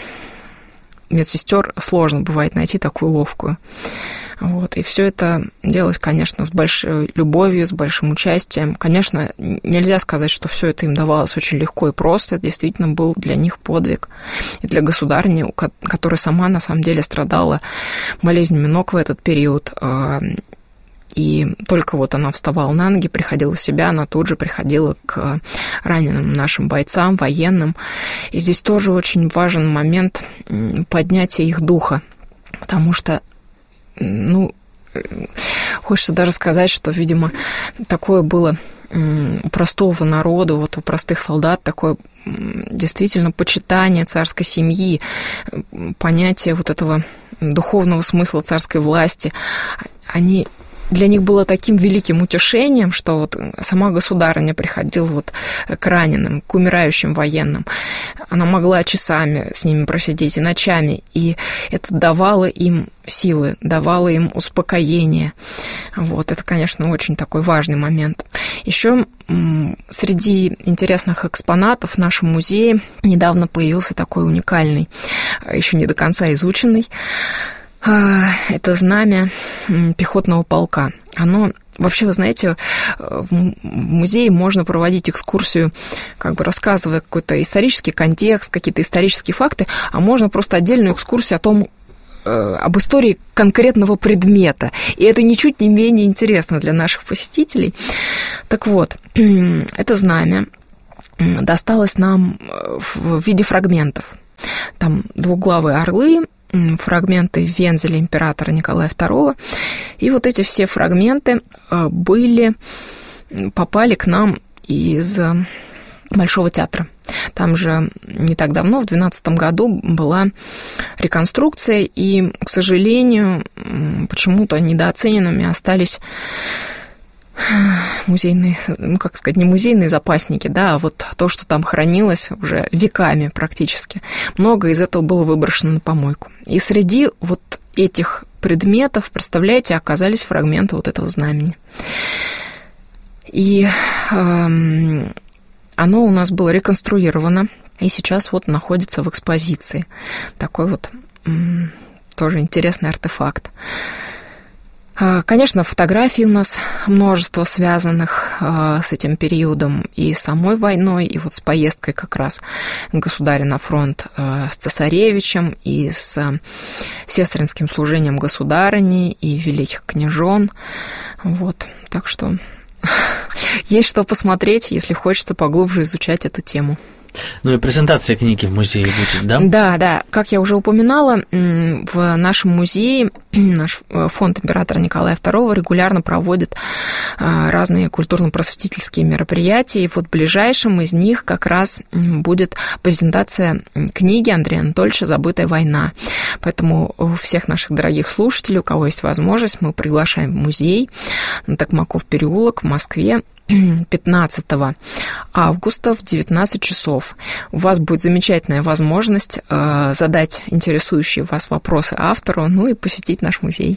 [SPEAKER 3] медсестер сложно бывает найти такую ловкую. Вот, и все это делалось, конечно, с большой любовью, с большим участием. Конечно, нельзя сказать, что все это им давалось очень легко и просто. Это действительно был для них подвиг. И для государыни, которая сама, на самом деле, страдала болезнями ног в этот период. И только вот она вставала на ноги, приходила в себя, она тут же приходила к раненым нашим бойцам, военным. И здесь тоже очень важен момент поднятия их духа, потому что, ну, хочется даже сказать, что, видимо, такое было у простого народа, вот у простых солдат, такое действительно почитание царской семьи, понятие вот этого духовного смысла царской власти. Они... Для них было таким великим утешением, что вот сама государыня приходила вот к раненым, к умирающим военным. Она могла часами с ними просидеть и ночами, и это давало им силы, давало им успокоение. Вот, это, конечно, очень такой важный момент. Еще среди интересных экспонатов в нашем музее недавно появился такой уникальный, еще не до конца изученный, это знамя пехотного полка. Оно, вообще, вы знаете, в музее можно проводить экскурсию, как бы рассказывая какой-то исторический контекст, какие-то исторические факты, а можно просто отдельную экскурсию о том, об истории конкретного предмета. И это ничуть не менее интересно для наших посетителей. Так вот, это знамя досталось нам в виде фрагментов. Там двуглавые орлы, фрагменты вензеля императора Николая второго. И вот эти все фрагменты были, попали к нам из Большого театра. Там же не так давно, в две тысячи двенадцатом году, была реконструкция, и, к сожалению, почему-то недооцененными остались музейные, ну, как сказать, не музейные запасники, да, а вот то, что там хранилось уже веками практически. Много из этого было выброшено на помойку. И среди вот этих предметов, представляете, оказались фрагменты вот этого знамени. И эм, оно у нас было реконструировано, и сейчас вот находится в экспозиции. Такой вот м, тоже интересный артефакт. Конечно, фотографий у нас множество связанных с этим периодом и с самой войной, и вот с поездкой как раз государя на фронт с цесаревичем, и с сестринским служением государыни и великих княжон. Вот, так что есть что посмотреть, если хочется поглубже изучать эту тему.
[SPEAKER 2] Ну и презентация книги в музее будет, да?
[SPEAKER 3] Да, да. Как я уже упоминала, в нашем музее наш фонд императора Николая второго регулярно проводит разные культурно-просветительские мероприятия, и вот ближайшим из них как раз будет презентация книги Андрея Анатольевича «Забытая война». Поэтому всех наших дорогих слушателей, у кого есть возможность, мы приглашаем в музей на Токмаков переулок в Москве пятнадцатого августа в девятнадцать часов. У вас будет замечательная возможность э, задать интересующие вас вопросы автору, ну и посетить наш музей.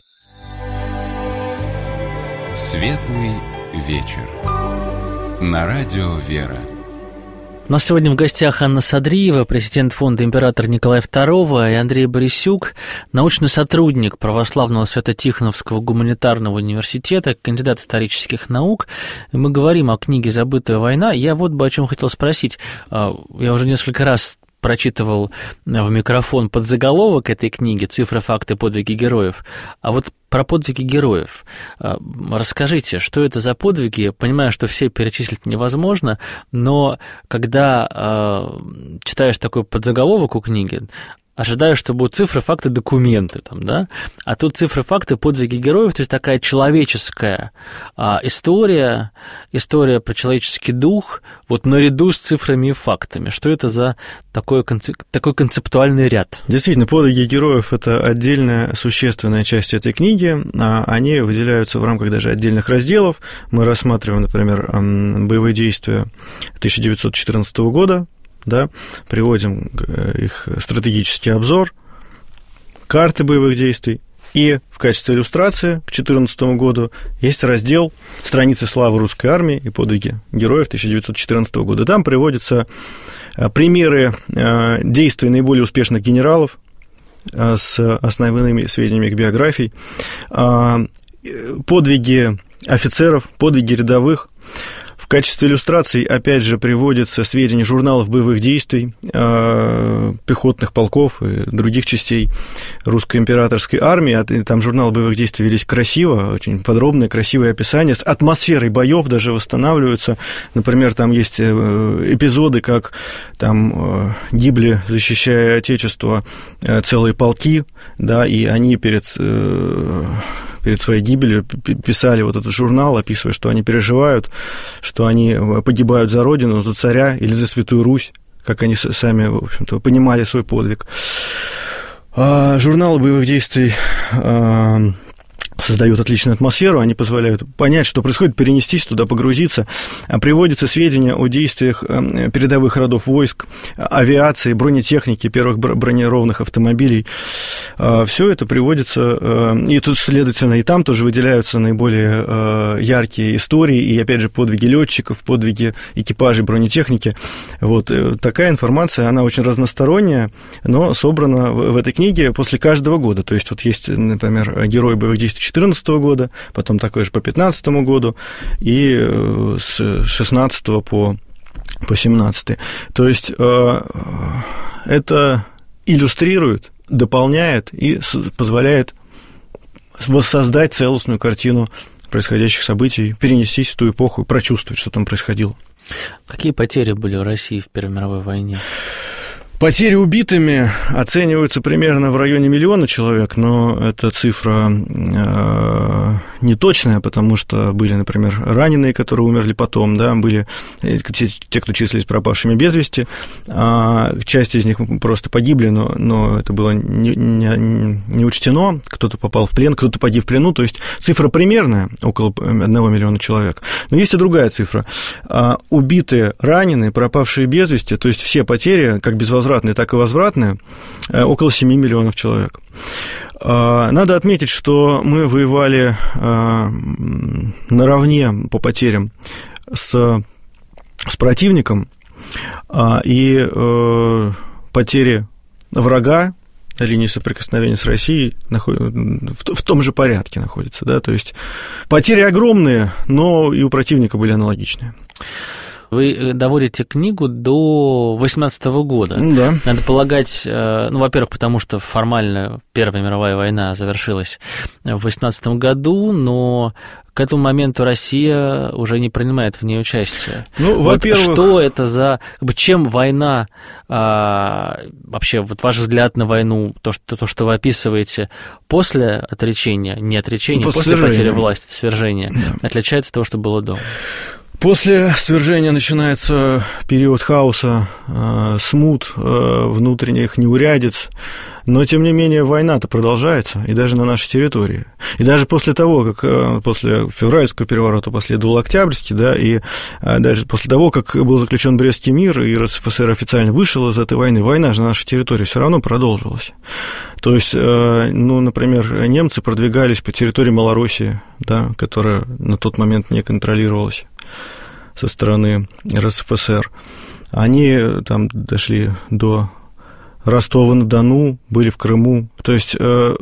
[SPEAKER 1] Светлый вечер. На радио «Вера».
[SPEAKER 2] У нас сегодня в гостях Анна Садриева, президент фонда императора Николая второго, и Андрей Борисюк, научный сотрудник Православного Свято-Тихоновского гуманитарного университета, кандидат исторических наук. И мы говорим о книге «Забытая война». Я вот бы о чем хотел спросить. Я уже несколько раз прочитывал в микрофон подзаголовок этой книги «Цифры, факты, подвиги героев». А вот про подвиги героев. Расскажите, что это за подвиги? Я понимаю, что все перечислить невозможно, но когда э, читаешь такой подзаголовок у книги, ожидаю, что будут цифры, факты, документы, там, да? А тут цифры, факты, подвиги героев, то есть такая человеческая а, история, история про человеческий дух, вот наряду с цифрами и фактами. Что это за такой, концеп... такой концептуальный ряд?
[SPEAKER 4] Действительно, подвиги героев – это отдельная существенная часть этой книги. Они выделяются в рамках даже отдельных разделов. Мы рассматриваем, например, боевые действия тысяча девятьсот четырнадцатого года, да, приводим их стратегический обзор, карты боевых действий, и в качестве иллюстрации к две тысячи четырнадцатому году есть раздел «Страницы славы русской армии и подвиги героев тысяча девятьсот четырнадцатого года». Там приводятся примеры действий наиболее успешных генералов с основными сведениями их биографий, подвиги офицеров, подвиги рядовых. В качестве иллюстраций, опять же, приводятся сведения журналов боевых действий, э, пехотных полков и других частей русской императорской армии. Там журналы боевых действий велись красиво, очень подробные, красивые описания. С атмосферой боев даже восстанавливаются. Например, там есть эпизоды, как там гибли, защищая Отечество, целые полки, да, и они перед... Э, перед своей гибелью писали вот этот журнал, описывая, что они переживают, что они погибают за Родину, за царя или за Святую Русь, как они сами, в общем-то, понимали свой подвиг. Журналы боевых действий создают отличную атмосферу, они позволяют понять, что происходит, перенестись туда, погрузиться. Приводятся сведения о действиях передовых родов войск, авиации, бронетехники, первых бронированных автомобилей. Все это приводится, и тут, следовательно, и там тоже выделяются наиболее яркие истории, и, опять же, подвиги летчиков, подвиги экипажей бронетехники. Вот такая информация, она очень разносторонняя, но собрана в этой книге после каждого года. То есть вот есть, например, герои боевых действий две тысячи четырнадцатого года, потом такой же по две тысячи пятнадцатому году, и с две тысячи шестнадцатого по две тысячи семнадцатый. То есть это иллюстрирует, дополняет и позволяет воссоздать целостную картину происходящих событий, перенестись в ту эпоху и прочувствовать, что там происходило.
[SPEAKER 2] Какие потери были в России в Первой мировой войне?
[SPEAKER 4] Потери убитыми оцениваются примерно в районе миллиона человек, но эта цифра э, неточная, потому что были, например, раненые, которые умерли потом, да, были те, те, кто числились пропавшими без вести, а часть из них просто погибли, но, но это было не, не, не учтено, кто-то попал в плен, кто-то погиб в плену, то есть цифра примерная, около одного миллиона человек. Но есть и другая цифра. А, убитые, раненые, пропавшие без вести, то есть все потери, как безвозвратные, так и возвратные, около семь миллионов человек. Надо отметить, что мы воевали наравне по потерям с, с противником, и потери врага линии соприкосновения с Россией в том же порядке находится, да, то есть потери огромные, но и у противника были аналогичные.
[SPEAKER 2] Вы доводите книгу до восемнадцатого года.
[SPEAKER 4] Да.
[SPEAKER 2] Надо полагать, ну, во-первых, потому что формально Первая мировая война завершилась в восемнадцатом году, но к этому моменту Россия уже не принимает в ней участие.
[SPEAKER 4] Ну,
[SPEAKER 2] вот
[SPEAKER 4] во-первых...
[SPEAKER 2] Что это за... Как бы, чем война... А, вообще, вот ваш взгляд на войну, то что, то, что вы описываете после отречения, не отречения, после, после потери власти, свержения, да, отличается от того, что было до?
[SPEAKER 4] После свержения начинается период хаоса, э, смут, э, внутренних неурядиц, но, тем не менее, война-то продолжается, и даже на нашей территории. И даже после того, как э, после февральского переворота последовал Октябрьский, да, и э, даже после того, как был заключен Брестский мир, и РСФСР официально вышел из этой войны, война же на нашей территории все равно продолжилась. То есть, э, ну, например, немцы продвигались по территории Малороссии, да, которая на тот момент не контролировалась со стороны РСФСР. Они там дошли до Ростова-на-Дону, были в Крыму. То есть э,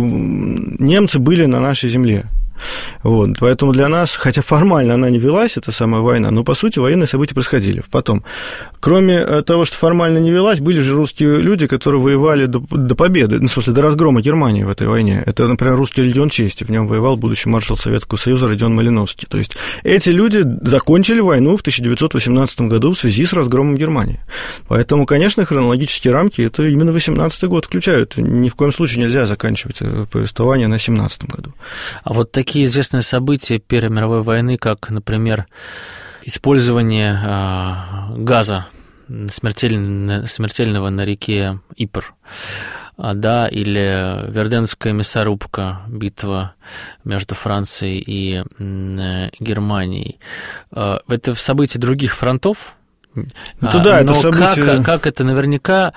[SPEAKER 4] немцы были на нашей земле. Вот, поэтому для нас, хотя формально она не велась, эта самая война, но, по сути, военные события происходили. Потом, кроме того, что формально не велась, были же русские люди, которые воевали до, до победы, ну, в смысле, до разгрома Германии в этой войне. Это, например, русский легион чести, в нем воевал будущий маршал Советского Союза Родион Малиновский. То есть эти люди закончили войну в тысяча девятьсот восемнадцатом году в связи с разгромом Германии. Поэтому, конечно, хронологические рамки это именно восемнадцатый год включают. Ни в коем случае нельзя заканчивать повествование на семнадцатом году.
[SPEAKER 2] А вот такие Такие известные события Первой мировой войны, как, например, использование э, газа смертельного, смертельного на реке Ипр, да, или Верденская мясорубка, битва между Францией и э, Германией. Э, это события других фронтов.
[SPEAKER 4] Ну, да,
[SPEAKER 2] но
[SPEAKER 4] это события...
[SPEAKER 2] как, как это наверняка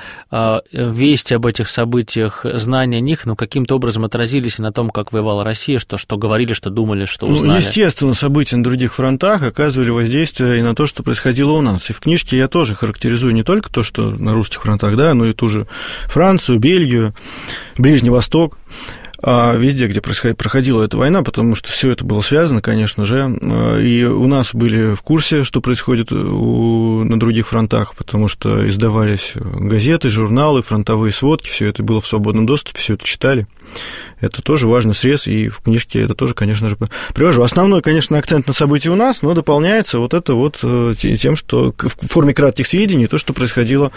[SPEAKER 2] вести об этих событиях, знания о них, ну, каким-то образом отразились и на том, как воевала Россия, что, что говорили, что думали, что узнали?
[SPEAKER 4] Ну, естественно, события на других фронтах оказывали воздействие и на то, что происходило у нас. И в книжке я тоже характеризую не только то, что на русских фронтах, да, но и ту же Францию, Бельгию, Ближний Восток. Везде, где проходила эта война, потому что все это было связано, конечно же, и у нас были в курсе, что происходит у, на других фронтах, потому что издавались газеты, журналы, фронтовые сводки, все это было в свободном доступе, все это читали. Это тоже важный срез, и в книжке это тоже, конечно же, привожу. Основной, конечно, акцент на события у нас, но дополняется вот это вот тем, что в форме кратких сведений то, что происходило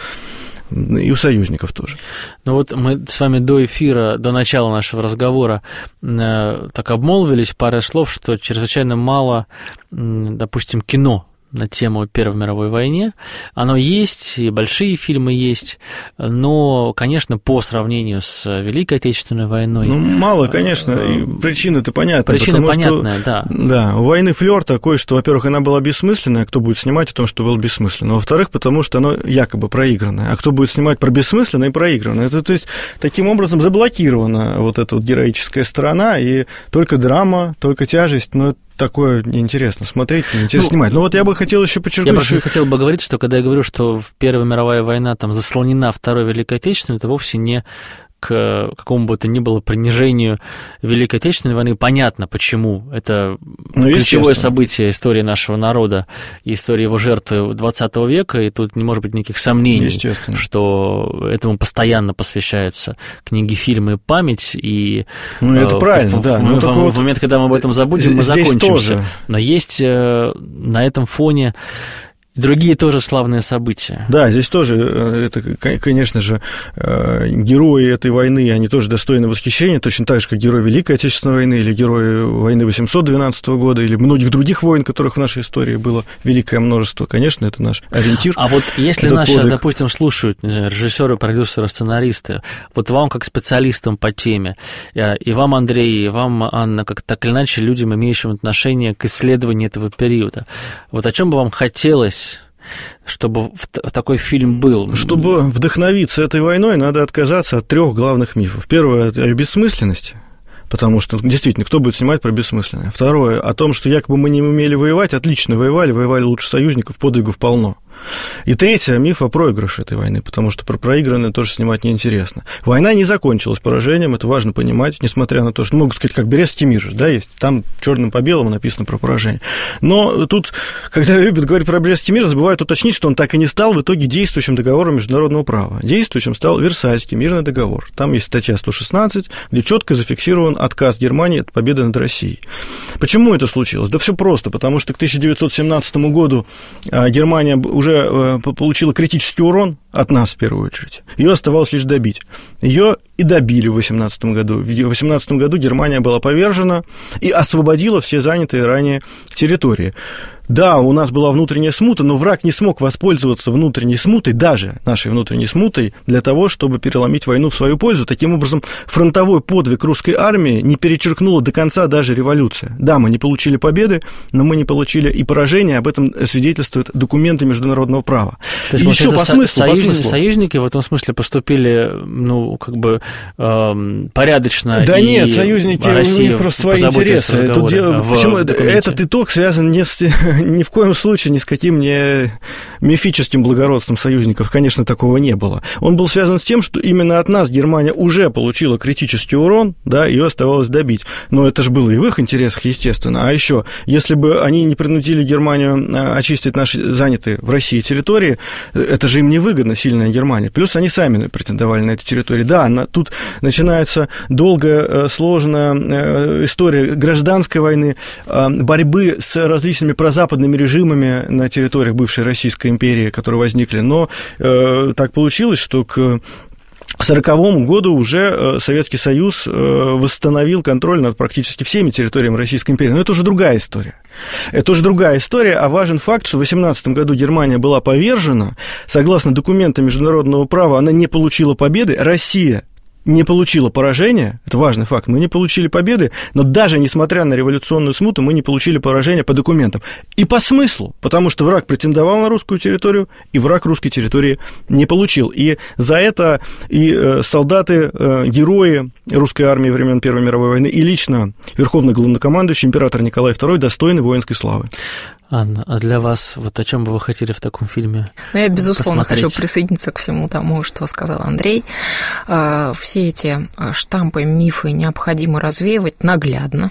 [SPEAKER 4] и у союзников тоже.
[SPEAKER 2] Ну вот мы с вами до эфира, до начала нашего разговора э, так обмолвились парой слов, что чрезвычайно мало, э, допустим, кино на тему Первой мировой войны. Оно есть, и большие фильмы есть, но, конечно, по сравнению с Великой Отечественной войной...
[SPEAKER 4] Ну, мало, конечно, и причина-то понятна.
[SPEAKER 2] Причина понятная,
[SPEAKER 4] что,
[SPEAKER 2] да.
[SPEAKER 4] Да, у войны флёр такой, что, во-первых, она была бессмысленная, кто будет снимать о том, что было бессмысленно, во-вторых, потому что оно якобы проигранное, а кто будет снимать про бессмысленное и проигранное. Это, то есть, таким образом заблокирована вот эта вот героическая сторона, и только драма, только тяжесть, но такое неинтересно смотреть, неинтересно ну, снимать. Но вот я бы хотел еще подчеркнуть...
[SPEAKER 2] Я просто хотел бы говорить, что когда я говорю, что Первая мировая война там заслонена Второй Великой Отечественной, это вовсе не к какому бы то ни было принижению Великой Отечественной войны. Понятно, почему. Это ну, ключевое событие истории нашего народа и истории его жертвы двадцатого века, и тут не может быть никаких сомнений, что этому постоянно посвящаются книги, фильмы, память, и
[SPEAKER 4] ну, это
[SPEAKER 2] в,
[SPEAKER 4] правильно,
[SPEAKER 2] в,
[SPEAKER 4] да.
[SPEAKER 2] В, в, в, в момент, когда мы об этом забудем, мы закончимся. Тоже. Но есть на этом фоне другие тоже славные события.
[SPEAKER 4] Да, здесь тоже, это, конечно же, герои этой войны, они тоже достойны восхищения, точно так же, как герои Великой Отечественной войны, или герои войны восемьсот двенадцатого года, или многих других войн, которых в нашей истории было великое множество. Конечно, это наш ориентир.
[SPEAKER 2] А вот если нас сейчас, допустим, слушают, не знаю, режиссеры, продюсеры, сценаристы, вот вам, как специалистам по теме, и вам, Андрей, и вам, Анна, как так или иначе, людям, имеющим отношение к исследованию этого периода, вот о чем бы вам хотелось, чтобы такой фильм был?
[SPEAKER 4] Чтобы вдохновиться этой войной, надо отказаться от трех главных мифов. Первое – это о бессмысленности, потому что, действительно, кто будет снимать про бессмысленное? Второе – о том, что якобы мы не умели воевать, отлично воевали, воевали лучше союзников, подвигов полно. И третье, миф о проигрыше этой войны, потому что про проигранное тоже снимать неинтересно. Война не закончилась поражением, это важно понимать, несмотря на то, что могут сказать, как Брестский мир же, да, есть, там черным по белому написано про поражение. Но тут, когда любят говорить про Брестский мир, забывают уточнить, что он так и не стал в итоге действующим договором международного права. Действующим стал Версальский мирный договор. Там есть статья сто шестнадцать, где четко зафиксирован отказ Германии от победы над Россией. Почему это случилось? Да все просто, потому что к тысяча девятьсот семнадцатому году Германия уже получила критический урон от нас, в первую очередь. Ее оставалось лишь добить. Ее и добили в восемнадцатом году. В восемнадцатом году Германия была повержена и освободила все занятые ранее территории. Да, у нас была внутренняя смута, но враг не смог воспользоваться внутренней смутой, даже нашей внутренней смутой, для того, чтобы переломить войну в свою пользу. Таким образом, фронтовой подвиг русской армии не перечеркнула до конца даже революция. Да, мы не получили победы, но мы не получили и поражения, об этом свидетельствуют документы международного права.
[SPEAKER 2] То есть, и еще по смыслу, союз... по смыслу. Союзники в этом смысле поступили, ну, как бы э, порядочно.
[SPEAKER 4] Да нет, союзники, у них просто свои интересы. Тут дело... Почему этот итог связан не с... ни в коем случае ни с каким не мифическим благородством союзников, конечно, такого не было. Он был связан с тем, что именно от нас Германия уже получила критический урон, да, ее оставалось добить. Но это же было и в их интересах, естественно. А еще, если бы они не принудили Германию очистить наши занятые в России территории, это же им невыгодно, сильная Германия. Плюс они сами претендовали на эти территории. Да, на, тут начинается долгая, сложная история гражданской войны, борьбы с различными прозападными режимами на территориях бывшей Российской империи, которые возникли. Но э, так получилось, что к сороковому году уже Советский Союз восстановил контроль над практически всеми территориями Российской империи. Но это уже другая история. Это уже другая история, а важен факт, что в восемнадцатом году Германия была повержена. Согласно документам международного права, она не получила победы. Россия не получила поражения, это важный факт, мы не получили победы, но даже несмотря на революционную смуту, мы не получили поражения по документам. И по смыслу, потому что враг претендовал на русскую территорию, и враг русской территории не получил. И за это и солдаты, герои русской армии времен Первой мировой войны, и лично верховный главнокомандующий император Николай второй достойны воинской славы.
[SPEAKER 2] Анна, а для вас, вот о чем бы вы хотели в таком фильме
[SPEAKER 3] Ну, я, безусловно,
[SPEAKER 2] посмотреть?
[SPEAKER 3] Хочу присоединиться к всему тому, что сказал Андрей. Все эти штампы, мифы необходимо развеивать наглядно.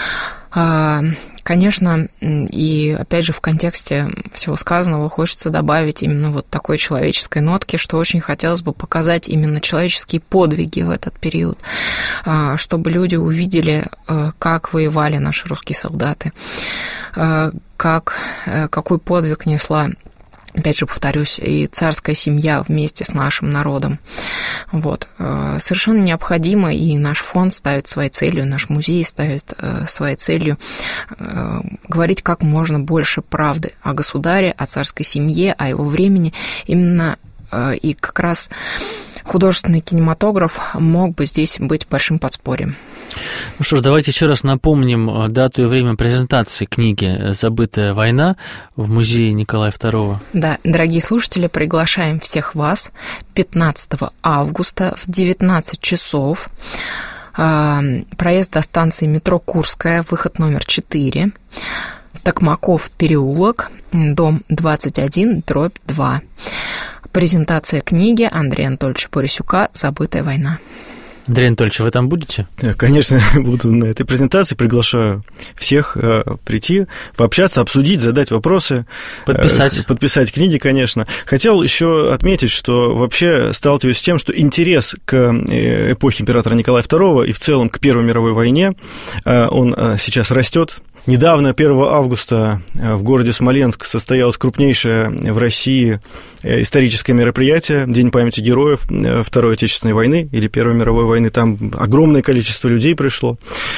[SPEAKER 3] Конечно, и опять же в контексте всего сказанного хочется добавить именно вот такой человеческой нотки, что очень хотелось бы показать именно человеческие подвиги в этот период, чтобы люди увидели, как воевали наши русские солдаты, как, какой подвиг несла, опять же, повторюсь, и царская семья вместе с нашим народом. Вот. Совершенно необходимо, и наш фонд ставит своей целью, наш музей ставит своей целью говорить как можно больше правды о государе, о царской семье, о его времени. Именно и как раз художественный кинематограф мог бы здесь быть большим подспорьем.
[SPEAKER 2] Ну что ж, давайте еще раз напомним дату и время презентации книги «Забытая война» в музее Николая второго.
[SPEAKER 3] Да, дорогие слушатели, приглашаем всех вас пятнадцатого августа в девятнадцать часов. Проезд до станции метро Курская, выход номер четыре, Токмаков переулок, дом двадцать один, дробь два. Презентация книги Андрея Анатольевича Борисюка «Забытая война».
[SPEAKER 2] Андрей Анатольевич, вы там будете?
[SPEAKER 4] Конечно, буду на этой презентации. Приглашаю всех прийти, пообщаться, обсудить, задать вопросы.
[SPEAKER 2] Подписать.
[SPEAKER 4] Подписать книги, конечно. Хотел еще отметить, что вообще сталкиваюсь с тем, что интерес к эпохе императора Николая второго и в целом к Первой мировой войне, он сейчас растет. Недавно, первого августа, в городе Смоленск состоялось крупнейшее в России историческое мероприятие «День памяти героев Второй Отечественной войны» или Первой мировой войны. Там огромное количество людей пришло.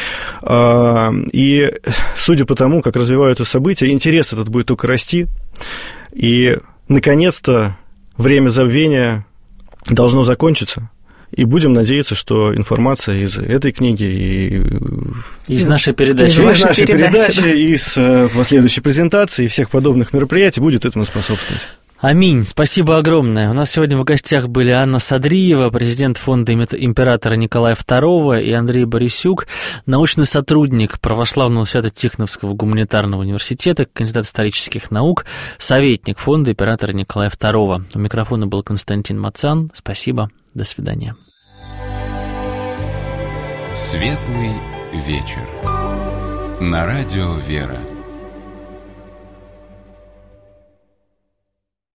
[SPEAKER 4] И судя по тому, как развиваются события, интерес этот будет только расти. И, наконец-то, время забвения должно закончиться. И будем надеяться, что информация из этой книги и
[SPEAKER 2] из нашей передачи,
[SPEAKER 4] из нашей, нашей передачи, передачи да. из последующей презентации и всех подобных мероприятий будет этому способствовать.
[SPEAKER 2] Аминь. Спасибо огромное. У нас сегодня в гостях были Анна Садриева, президент фонда императора Николая второго, и Андрей Борисюк, научный сотрудник Православного Свято-Тихоновского гуманитарного университета, кандидат исторических наук, советник фонда императора Николая второго. У микрофона был Константин Мацан. Спасибо. До свидания.
[SPEAKER 1] Светлый вечер. На радио «Вера».